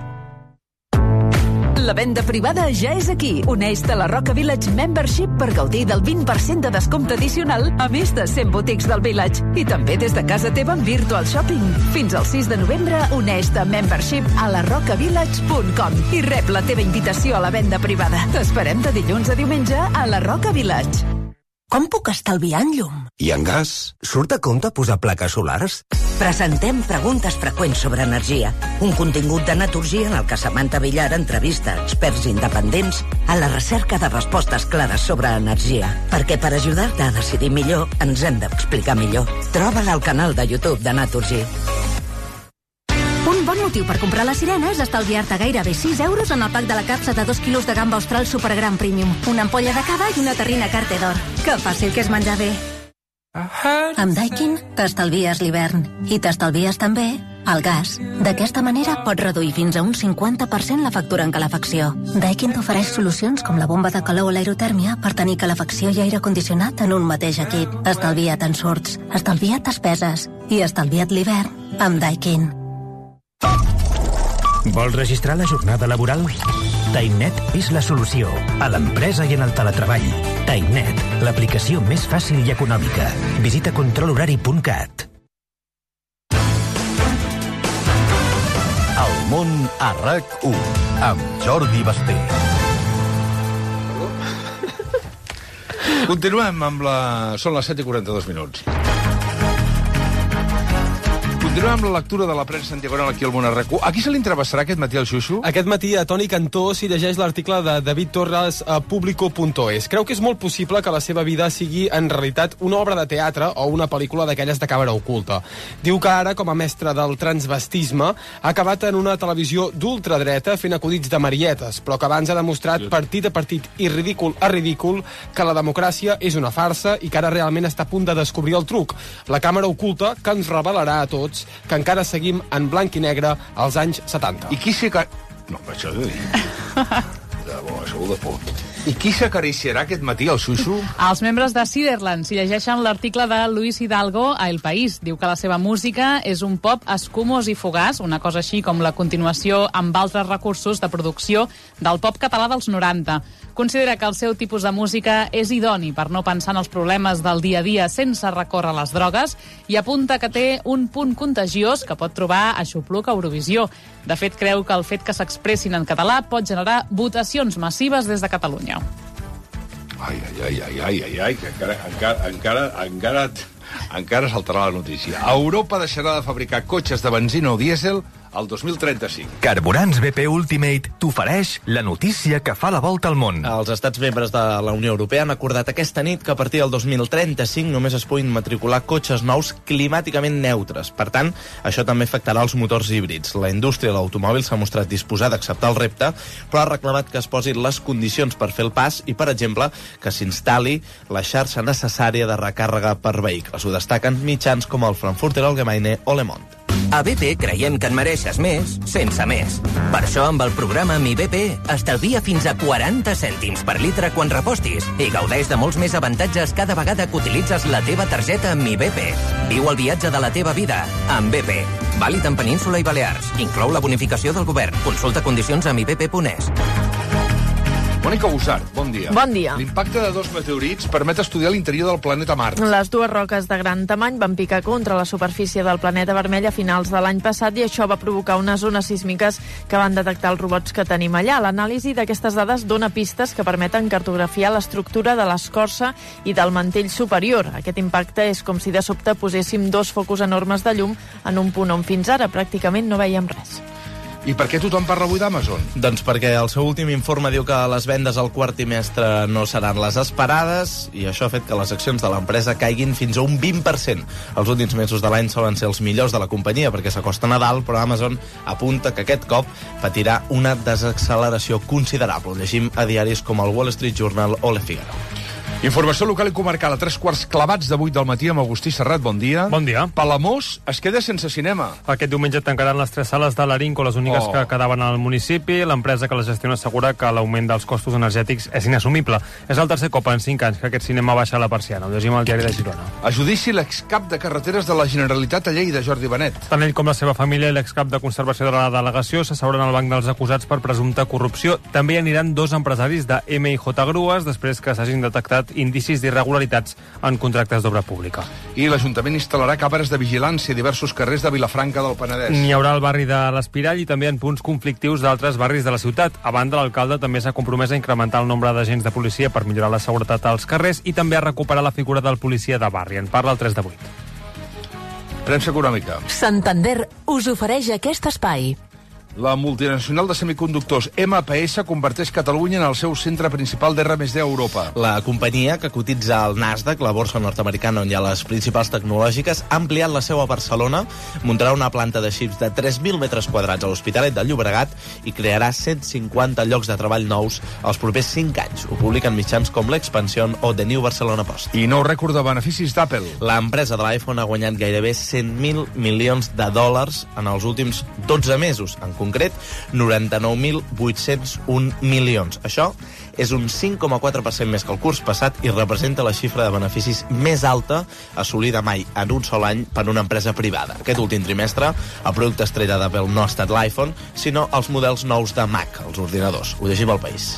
La venda privada ja és aquí. Uneix-te a la Roca Village Membership per gaudir del vint per cent de descompte addicional a més de cent botics del Village. I també des de casa teva en Virtual Shopping. Fins al sis de novembre, uneix-te a Membership a la roca village punt com i rep la teva invitació a la venda privada. T'esperem de dilluns a diumenge a la Roca Village. Com puc estalviar en llum? I en gas? Surt a compte posar plaques solars? Presentem preguntes freqüents sobre energia. Un contingut de Naturgy en el que Samantha Villar entrevista experts independents a la recerca de respostes clares sobre energia. Perquè per ajudar-te a decidir millor, ens hem d'explicar millor. Troba-la al canal de YouTube de Naturgy. Un bon motiu per comprar la Sirena és estalviar-te gairebé sis euros en el pack de la capsa de dos quilos de gamba austral Supergram Premium, una ampolla de cava i una terrina Carte d'Or. Que fàcil que és menjar bé. Amb Daikin t'estalvies l'hivern i t'estalvies també el gas. D'aquesta manera pots reduir fins a un cinquanta per cent la factura en calefacció. Daikin t'ofereix solucions com la bomba de calor o l'aerotèrmia per tenir calefacció i aire condicionat en un mateix equip. Estalvia't ensurts, estalvia't despeses i estalvia't l'hivern amb Daikin. Vols registrar la jornada laboral? TimeNet és la solució a l'empresa i en el teletreball. TimeNet, l'aplicació més fàcil i econòmica. Visita control horari punt cat. El món a RAC u, amb Jordi Basté. Continuem amb la... Són les set i quaranta-dos minuts. Continuem amb la lectura de la premsa en diagonal aquí al Món a RAC u. A qui se li entrevistarà aquest matí al Xuxu? Aquest matí a Toni Cantó s'hi llegeix l'article de David Torres a Público punt es. Creu que és molt possible que la seva vida sigui en realitat una obra de teatre o una pel·lícula d'aquelles de càmera oculta. Diu que ara, com a mestre del transvestisme, ha acabat en una televisió d'ultradreta fent acudits de marietes, però que abans ha demostrat partit a partit i ridícul a ridícul que la democràcia és una farsa i que ara realment està a punt de descobrir el truc. La càmera oculta que ens revelarà a tots que encara seguim en blanc i negre als anys setanta. I qui s'hi... No, això he de dir. De bo, segur de por. I qui s'acariciarà aquest matí al Xuxu? Els membres de Ciderland s'hi llegeixen l'article de Luis Hidalgo a El País. Diu que la seva música és un pop escumós i fugaç, una cosa així com la continuació amb altres recursos de producció del pop català dels noranta. Considera que el seu tipus de música és idoni per no pensar en els problemes del dia a dia sense recórrer a les drogues i apunta que té un punt contagiós que pot trobar a Xupluc a Eurovisió. De fet, creu que el fet que s'expressin en català pot generar votacions massives des de Catalunya. Ai, ai, ai, ai, ai, ai, ai, que encara, encara, encara, encara, encara saltarà la notícia. Europa deixarà de fabricar cotxes de benzina o dièsel al dos mil trenta-cinc. Carburants B P Ultimate t'ofereix la notícia que fa la volta al món. Els estats membres de la Unió Europea han acordat aquesta nit que a partir del dos mil trenta-cinc només es puguin matricular cotxes nous climàticament neutres. Per tant, això també afectarà els motors híbrids. La indústria de l'automòbil s'ha mostrat disposada a acceptar el repte, però ha reclamat que es posin les condicions per fer el pas i, per exemple, que s'instal·li la xarxa necessària de recàrrega per vehicles. Ho destaquen mitjans com el Frankfurter Allgemeine o Le Monde. A B P creiem que en mereixes més sense més. Per això, amb el programa Mi B P, estalvia fins a quaranta cèntims per litre quan repostis i gaudeix de molts més avantatges cada vegada que utilitzes la teva targeta Mi B P. Viu el viatge de la teva vida amb B P. Vàlid en Península i Balears. Inclou la bonificació del govern. Consulta condicions a mi b p punt es. Mònica Bussart, bon dia. Bon dia. L'impacte de dos meteorits permet estudiar l'interior del planeta Mart. Les dues roques de gran tamany van picar contra la superfície del planeta vermell a finals de l'any passat i això va provocar unes ones sísmiques que van detectar els robots que tenim allà. L'anàlisi d'aquestes dades dona pistes que permeten cartografiar l'estructura de l'escorça i del mantell superior. Aquest impacte és com si de sobte poséssim dos focus enormes de llum en un punt on fins ara pràcticament no veiem res. I per què tothom parla avui d'Amazon? Doncs perquè el seu últim informe diu que les vendes al quart trimestre no seran les esperades i això ha fet que les accions de l'empresa caiguin fins a un vint per cent. Els últims mesos de l'any solen ser els millors de la companyia perquè s'acosta Nadal, però Amazon apunta que aquest cop patirà una desacceleració considerable. Ho llegim a diaris com el Wall Street Journal o Le Figaro. Informació local i comarcal a tres quarts clavats de vuit del matí amb Agustí Serrat. Bon dia. Bon dia. Palamós es queda sense cinema. Aquest diumenge tancaran les tres sales de l'Arinco, les úniques oh. que quedaven al municipi. L'empresa que la gestiona assegura que l'augment dels costos energètics és inassumible. És el tercer cop en cinc anys que aquest cinema baixa la persiana. Ho llegim al diari de Girona. A judici l'excap de carreteres de la Generalitat a Lleida, Jordi Benet. Tant ell com la seva família i l'excap de conservació de la delegació s'asseuran al banc dels acusats per presumpta corrupció. També hi aniran dos empresaris de M i J Grues després que s'hagin detectat indicis d'irregularitat en contractes d'obra pública. I l'Ajuntament instal·larà càmeres de vigilància a diversos carrers de Vilafranca del Penedès. N'hi haurà al barri de l'Espirall i també en punts conflictius d'altres barris de la ciutat. A banda, l'alcalde també s'ha compromès a incrementar el nombre d'agents de policia per millorar la seguretat als carrers i també a recuperar la figura del policia de barri. En parla el tres de vuit. Premsa econòmica. Santander us ofereix aquest espai. La multinacional de semiconductors M P S converteix Catalunya en el seu centre principal d'R més D a Europa. La companyia, que cotitza al Nasdaq, la borsa nord-americana on hi ha les principals tecnològiques, ha ampliat la seu a Barcelona, muntarà una planta de xips de tres mil metres quadrats a l'Hospitalet de Llobregat i crearà cent cinquanta llocs de treball nous els propers cinc anys. Ho publiquen mitjans com l'Expansión o The New Barcelona Post. I nou rècord de beneficis d'Apple. L'empresa de l'iPhone ha guanyat gairebé cent mil milions de dòlars en els últims dotze mesos. En concret, noranta-nou mil vuit-cents un milions. Això és un cinc coma quatre per cent més que el curs passat i representa la xifra de beneficis més alta assolida mai en un sol any per una empresa privada. Aquest últim trimestre, el producte estrella d'Apple no ha estat l'iPhone, sinó els models nous de Mac, els ordinadors. Ho llegim al País.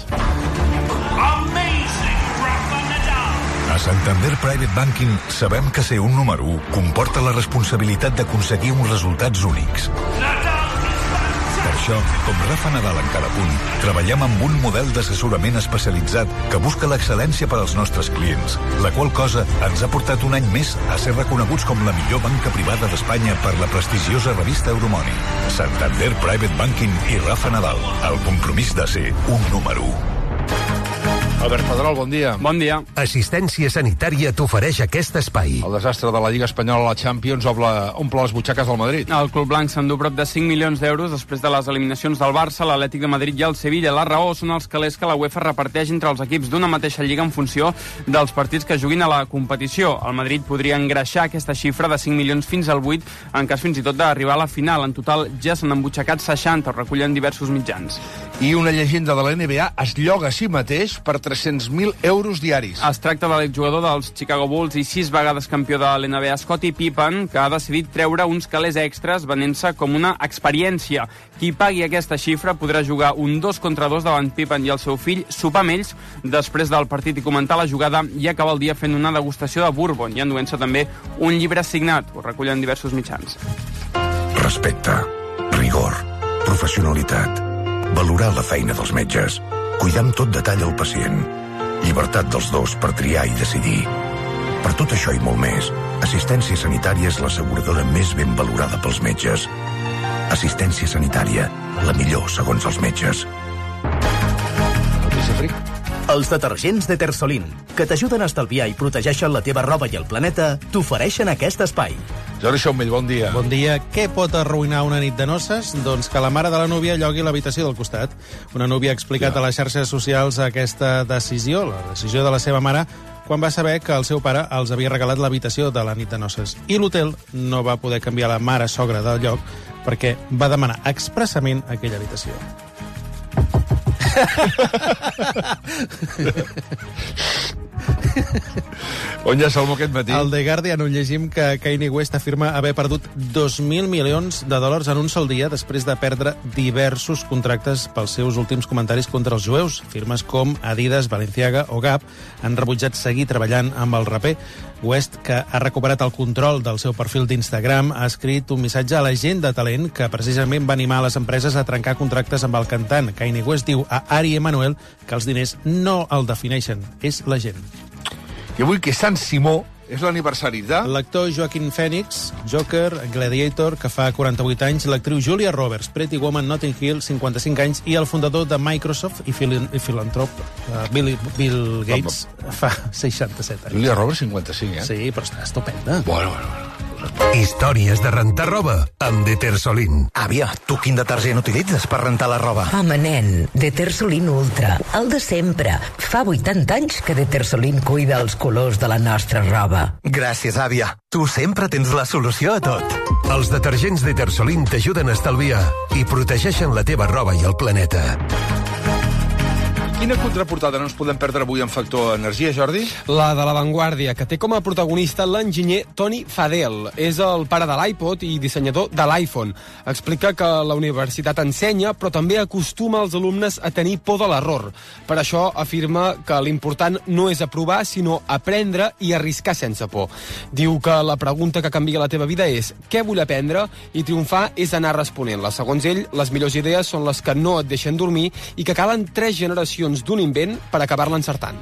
A Santander Private Banking sabem que ser un número u comporta la responsabilitat d'aconseguir uns resultats únics. Per això, com Rafa Nadal en cada punt, treballem amb un model d'assessorament especialitzat que busca l'excel·lència per als nostres clients, la qual cosa ens ha portat un any més a ser reconeguts com la millor banca privada d'Espanya per la prestigiosa revista Euromoni. Santander Private Banking i Rafa Nadal, el compromís de ser un número u. Albert Pedrol, bon dia. Bon dia. Assistència Sanitària t'ofereix aquest espai. El desastre de la Lliga Espanyola a la Champions omple, omple les butxaques del Madrid. El Club Blanc s'endú prop de cinc milions d'euros després de les eliminacions del Barça, l'Atlètic de Madrid i el Sevilla. La raó són els calés que la UEFA reparteix entre els equips d'una mateixa lliga en funció dels partits que juguin a la competició. El Madrid podria engreixar aquesta xifra de cinc milions fins al vuit, en cas fins i tot d'arribar a la final. En total ja s'han embutxacat seixanta, ho recullen diversos mitjans. I una llegenda de la N B A es lloga a si mateix per tres-cents mil euros diaris. Es tracta de l'exjugador dels Chicago Bulls i sis vegades campió de l'N B A, Scottie Pippen, que ha decidit treure uns calés extras venent-se com una experiència. Qui pagui aquesta xifra podrà jugar un dos contra dos davant Pippen i el seu fill, sopar amb ells després del partit i comentar la jugada i acabar el dia fent una degustació de bourbon i enduent-se també un llibre signat. Ho recullen diversos mitjans. Respecte, rigor, professionalitat, valorar la feina dels metges, cuidar amb tot detall el pacient, llibertat dels dos per triar i decidir. Per tot això i molt més, Assistència Sanitària és l'asseguradora més ben valorada pels metges. Assistència Sanitària, la millor segons els metges. Els detergents de Tersolin, que t'ajuden a estalviar i protegeixen la teva roba i el planeta, t'ofereixen aquest espai. Jordi Xaumell, bon dia. Bon dia. Què pot arruïnar una nit de noces? Doncs que la mare de la núvia llogui l'habitació del costat. Una núvia ha explicat ja. a les xarxes socials aquesta decisió, la decisió de la seva mare, quan va saber que el seu pare els havia regalat l'habitació de la nit de noces. I l'hotel no va poder canviar la mare sogra del lloc perquè va demanar expressament aquella habitació. On hi ha Salmo aquest matí? Al The Guardian on llegim que Kanye West afirma haver perdut dos mil milions de dòlars en un sol dia després de perdre diversos contractes pels seus últims comentaris contra els jueus. Firmes com Adidas, Balenciaga o Gap han rebutjat seguir treballant amb el raper. West, que ha recuperat el control del seu perfil d'Instagram, ha escrit un missatge a la gent de talent que precisament va animar les empreses a trencar contractes amb el cantant. Kanye West diu a Ari Emanuel que els diners no el defineixen, és la gent. Jo vull que Sant Simó És l'aniversari de... L'actor Joaquin Phoenix, Joker, Gladiator, que fa quaranta-vuit anys, l'actriu Julia Roberts, Pretty Woman, Notting Hill, cinquanta-cinc anys, i el fundador de Microsoft i, fil i filantrop uh, Bill, Bill Gates, fa seixanta-set anys. Julia Roberts, cinquanta-cinc, eh? Sí, però està estupenda. Bueno, bueno, bueno. Històries de rentar roba amb Detersolin. Àvia, tu quin detergent utilitzes per rentar la roba? Home, nen, Detersolin Ultra, el de sempre. Fa vuitanta anys que Detersolin cuida els colors de la nostra roba. Gràcies, àvia. Tu sempre tens la solució a tot. Els detergents Detersolin t'ajuden a estalviar i protegeixen la teva roba i el planeta. Quina contraportada no ens podem perdre avui en Factor Energia, Jordi? La de La Vanguardia, que té com a protagonista l'enginyer Tony Fadell. És el pare de l'iPod i dissenyador de l'iPhone. Explica que la universitat ensenya, però també acostuma els alumnes a tenir por de l'error. Per això afirma que l'important no és aprovar, sinó aprendre i arriscar sense por. Diu que la pregunta que canvia la teva vida és què vull aprendre? I triomfar és anar responent-la. Segons ell, les millors idees són les que no et deixen dormir i que calen tres generacions d'un invent per acabar-la encertant.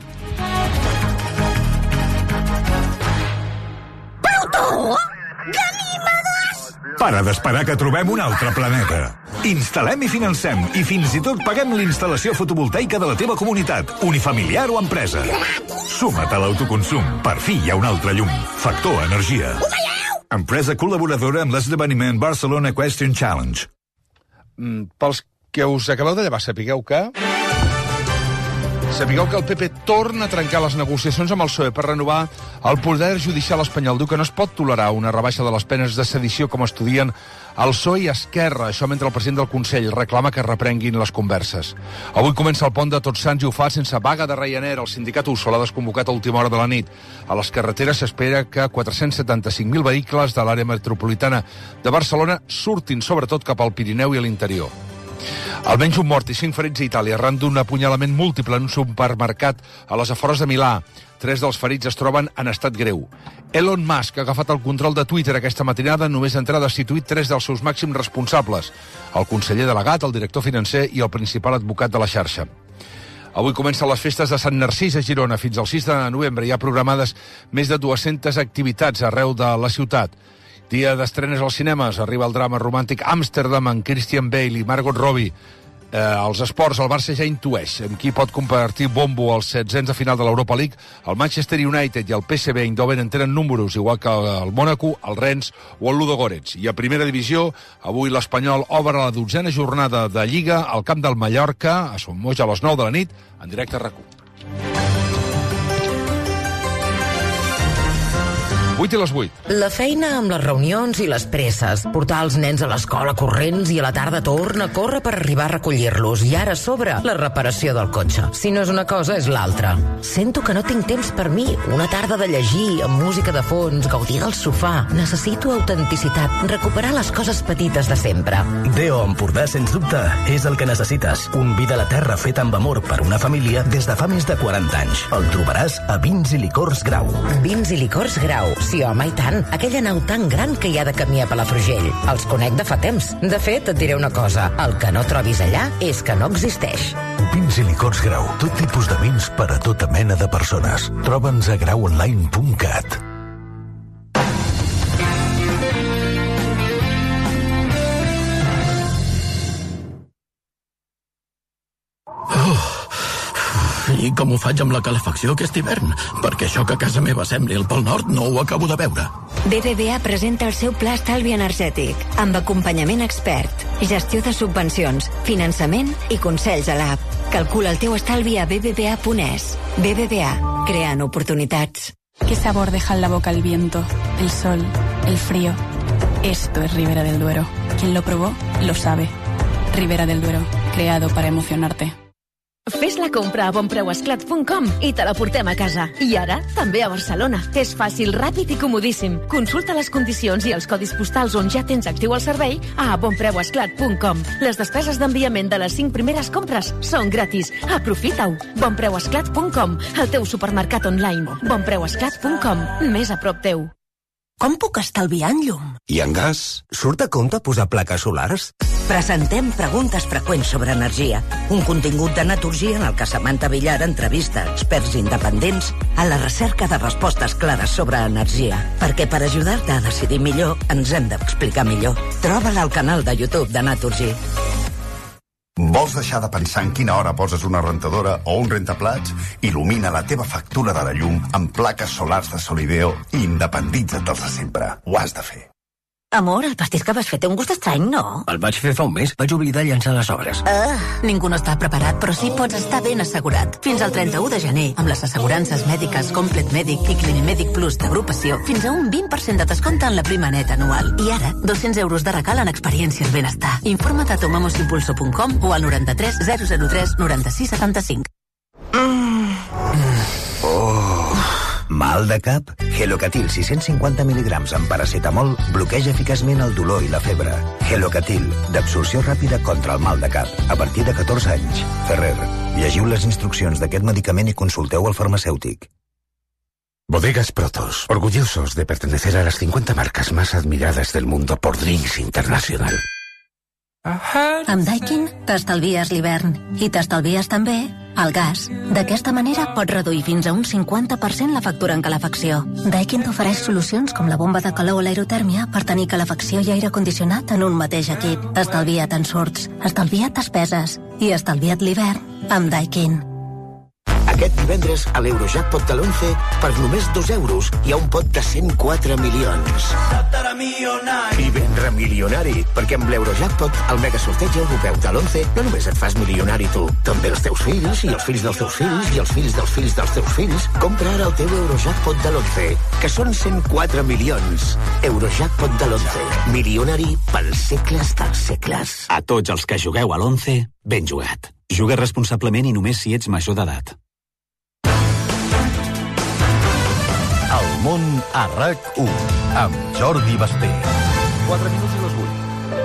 Plutó! Ganímedes! Para d'esperar que trobem un altre planeta. Instal·lem i financem i fins i tot paguem l'instal·lació fotovoltaica de la teva comunitat, unifamiliar o empresa. Suma't a l'autoconsum. Per fi hi ha un altre llum. Factor Energia. Empresa col·laboradora amb l'esdeveniment Barcelona Equestrian Challenge. Mm, pels que us acabeu de llevar, sapigueu que... Sapigueu que el P P torna a trencar les negociacions amb el P S O E per renovar el poder judicial espanyol. Diu que no es pot tolerar una rebaixa de les penes de sedició com estudien el P S O E i Esquerra. Això mentre el president del Consell reclama que reprenguin les converses. Avui comença el pont de Tots Sants i ho fa sense vaga de Ryanair. El sindicat U S O l'ha desconvocat a última hora de la nit. A les carreteres s'espera que quatre-cents setanta-cinc mil vehicles de l'àrea metropolitana de Barcelona surtin sobretot cap al Pirineu i a l'interior. Almenys un mort i cinc ferits a Itàlia arran d'un apunyalament múltiple en un supermercat a les afores de Milà. Tres dels ferits es troben en estat greu. Elon Musk ha agafat el control de Twitter aquesta matinada, només entrà destituït tres dels seus màxims responsables, el conseller delegat, el director financer i el principal advocat de la xarxa. Avui comencen les festes de Sant Narcís a Girona. Fins al sis de novembre hi ha programades més de dues-centes activitats arreu de la ciutat. Dia d'estrenes als cinemes, arriba el drama romàntic Amsterdam amb Christian Bale i Margot Robbie. Eh, els esports, el Barça ja intueix amb qui pot compartir bombo als setzents de final de l'Europa League. El Manchester United i el P S V Eindhoven en tenen números, igual que el Mónaco, el Rennes o el Ludogorets. I a primera divisió, avui l'Espanyol obre la dotzena jornada de Lliga al camp del Mallorca, a Sommoix a les nou de la nit, en directe a RAC u. vuit i les vuit. La feina amb les reunions i les presses, portar els nens a l'escola corrents i a la tarda torna a córrer per arribar a recollir-los i ara a sobre la reparació del cotxe. Si no és una cosa, és l'altra. Sento que no tinc temps per mi, una tarda de llegir, amb música de fons, gaudir del sofà. Necessito autenticitat, recuperar les coses petites de sempre. Deo Empordà, sens dubte, és el que necessites. Un vi de la terra fet amb amor per una família des de fa més de quaranta anys. El trobaràs a Vins i Licors Grau. Vins i Licors Grau. Sí, home, i tant. Aquella nau tan gran que hi ha de camí a Palafrugell. Els conec de fa temps. De fet, et diré una cosa. El que no trobis allà és que no existeix. Vins i Licors Grau. Tot tipus de vins per a tota mena de persones. Troba'ns a grau online punt cat. I com ho faig amb la calefacció aquest hivern? Perquè això que a casa meva sembli el Pol Nord no ho acabo de veure. B B V A presenta el seu pla estalvi energètic, amb acompanyament expert, gestió de subvencions, finançament i consells a l'app. Calcula el teu estalvi a b b v a punt es. B B V A, creant oportunitats. ¿Qué sabor deja en la boca el viento, el sol, el frío? Esto es Ribera del Duero. Quien lo probó, lo sabe. Ribera del Duero, creado para emocionarte. Fes la compra a bonpreuesclat punt com i te la portem a casa. I ara, també a Barcelona. És fàcil, ràpid i comodíssim. Consulta les condicions i els codis postals on ja tens actiu el servei a bonpreuesclat punt com. Les despeses d'enviament de les cinc primeres compres són gratis. Aprofita-ho. bonpreuesclat punt com, el teu supermercat online. bonpreuesclat punt com, més a prop teu. Com puc estalviar en llum? I en gas? Surt a compte posar plaques solars? Presentem Preguntes freqüents sobre energia, un contingut de Naturgy en el que Samantha Villar entrevista experts independents a la recerca de respostes clares sobre energia. Perquè per ajudar-te a decidir millor, ens hem d'explicar millor. Troba-la al canal de YouTube de Naturgy. Vols deixar de pensar en quina hora poses una rentadora o un rentaplats? Il·lumina la teva factura de la llum amb plaques solars de Solideo i independitza't dels de sempre. Ho has de fer. Amor, el pastís que vas fer té un gust estrany, no? El vaig fer fa un mes. Vaig oblidar llançar les obres. Ah, ningú no està preparat, però sí pots estar ben assegurat. Fins al trenta-u de gener, amb les assegurances mèdiques Complet Mèdic i Clinimédic Plus d'agrupació, fins a un vint per cent de descompte en la prima neta anual. I ara, dos-cents euros de regal en experiències benestar. Informa't a tomamosimpulso punt com o al noranta-tres zero zero tres noranta-sis setanta-cinc. Mm. Oh... Mal de cap? Helocatil sis-cents cinquanta mil·ligrams amb paracetamol bloqueja eficaçment el dolor i la febre. Helocatil, d'absorció ràpida contra el mal de cap. A partir de catorze anys. Ferrer, llegiu les instruccions d'aquest medicament i consulteu el farmacèutic. Bodegas Protos, orgullosos de pertenecer a las cincuenta marcas más admiradas del mundo por Drinks International. Amb Daikin t'estalvies l'hivern i t'estalvies també el gas. D'aquesta manera pots reduir fins a un cinquanta per cent la factura en calefacció. Daikin t'ofereix solucions com la bomba de calor o l'aerotèrmia per tenir calefacció i aire condicionat en un mateix equip. Estalvia't en surts, estalvia't despeses i estalvia't l'hivern amb Daikin. Aquest divendres, a l'Eurojackpot de l'once, per només dos euros, hi ha un pot de cent quatre milions. I ben remilionari, perquè amb l'Eurojackpot, el megasorteig europeu de l'once, no només et fas milionari tu, també els teus fills, i els fills dels teus fills, i els fills dels fills dels teus fills. Compra ara el teu Eurojackpot de l'once, que són cent quatre milions. Eurojackpot de l'once, milionari pels segles dels segles. A tots els que jugueu a l'once, ben jugat. Juga responsablement i només si ets major d'edat. El món a RAC u, amb Jordi Basté. quatre minuts i les vuit.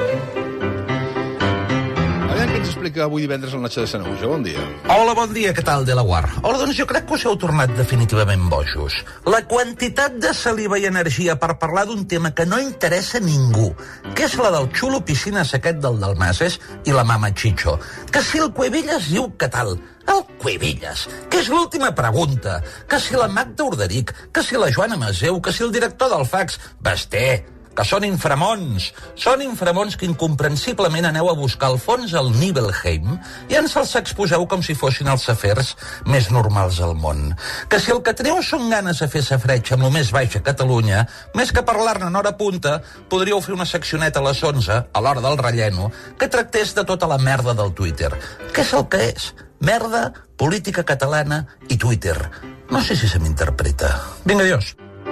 Aviam què ens explica avui divendres el Nacho de Sanaúja. Bon dia. Hola, bon dia, què tal, Delaware? Hola, doncs jo crec que us heu tornat definitivament bojos. La quantitat de saliva i energia per parlar d'un tema que no interessa a ningú, que és la del xulo piscines aquest del Dalmases i la mama Chicho. Que si el Cuevillas diu que tal... El Cuevillas, que és l'última pregunta, que si la Magda Orderic, que si la Joana Maseu, que si el director del Fax... Basté, que són inframons. Són inframons que incomprensiblement aneu a buscar al fons al Nibelheim i ens els exposeu com si fossin els afers més normals del món. Que si el que teniu són ganes de fer safreig amb el més baix a Catalunya, més que parlar-ne en hora punta, podríeu fer una seccioneta a les onze, a l'hora del relleno, que tractés de tota la merda del Twitter. Què és el que és? Merda, política catalana i Twitter. No sé si se m'interpreta. Vinga, adiós.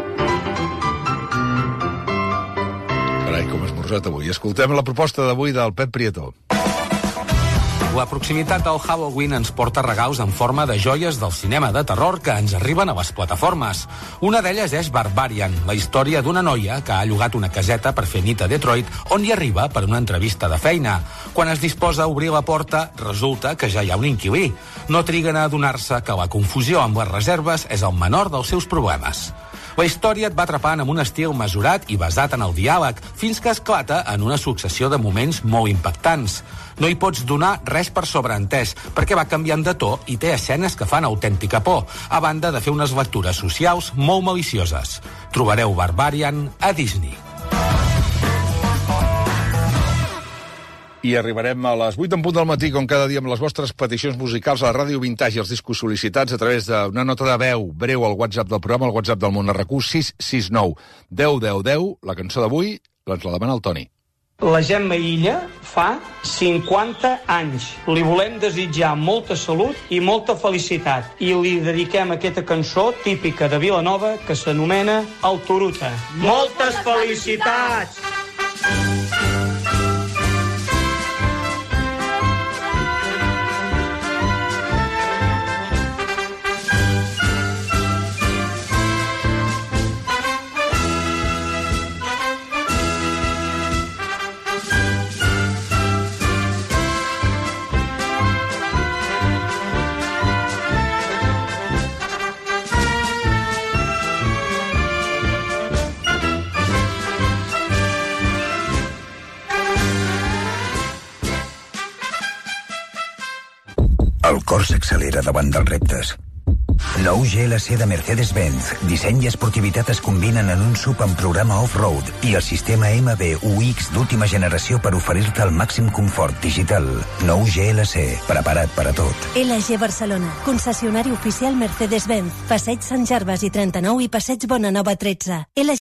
Carai, com esmorzat avui. Escoltem la proposta d'avui del Pep Prieto. La proximitat del Halloween ens porta regals en forma de joies del cinema de terror que ens arriben a les plataformes. Una d'elles és Barbarian, la història d'una noia que ha llogat una caseta per fer nit a Detroit, on hi arriba per una entrevista de feina. Quan es disposa a obrir la porta, resulta que ja hi ha un inquilí. No triguen a adonar-se que la confusió amb les reserves és el menor dels seus problemes. La història et va atrapant amb un estil mesurat i basat en el diàleg, fins que esclata en una successió de moments molt impactants. No hi pots donar res per sobreentès, perquè va canviant de to i té escenes que fan autèntica por, a banda de fer unes lectures socials molt malicioses. Trobareu Barbarian a Disney. I arribarem a les vuit en punt del matí, com cada dia, amb les vostres peticions musicals a la Ràdio Vintage i els discos sol·licitats a través d'una nota de veu breu al WhatsApp del programa, al WhatsApp del Món R Q, sis sis nou deu deu deu. La cançó d'avui ens la demana el Toni. La Gemma Illa fa cinquanta anys. Li volem desitjar molta salut i molta felicitat. I li dediquem aquesta cançó típica de Vilanova que s'anomena El Turuta. Moltes felicitats! s'accelera davant dels reptes. Nou G L C de Mercedes-Benz. Disseny i esportivitat es combinen en un sub amb programa off-road i el sistema M B U X d'última generació per oferir-te el màxim confort digital. Nou G L C, preparat per a tot. L G Barcelona, concessionari oficial Mercedes-Benz. Passeig Sant Gervasi trenta-nou i Passeig Bonanova tretze. L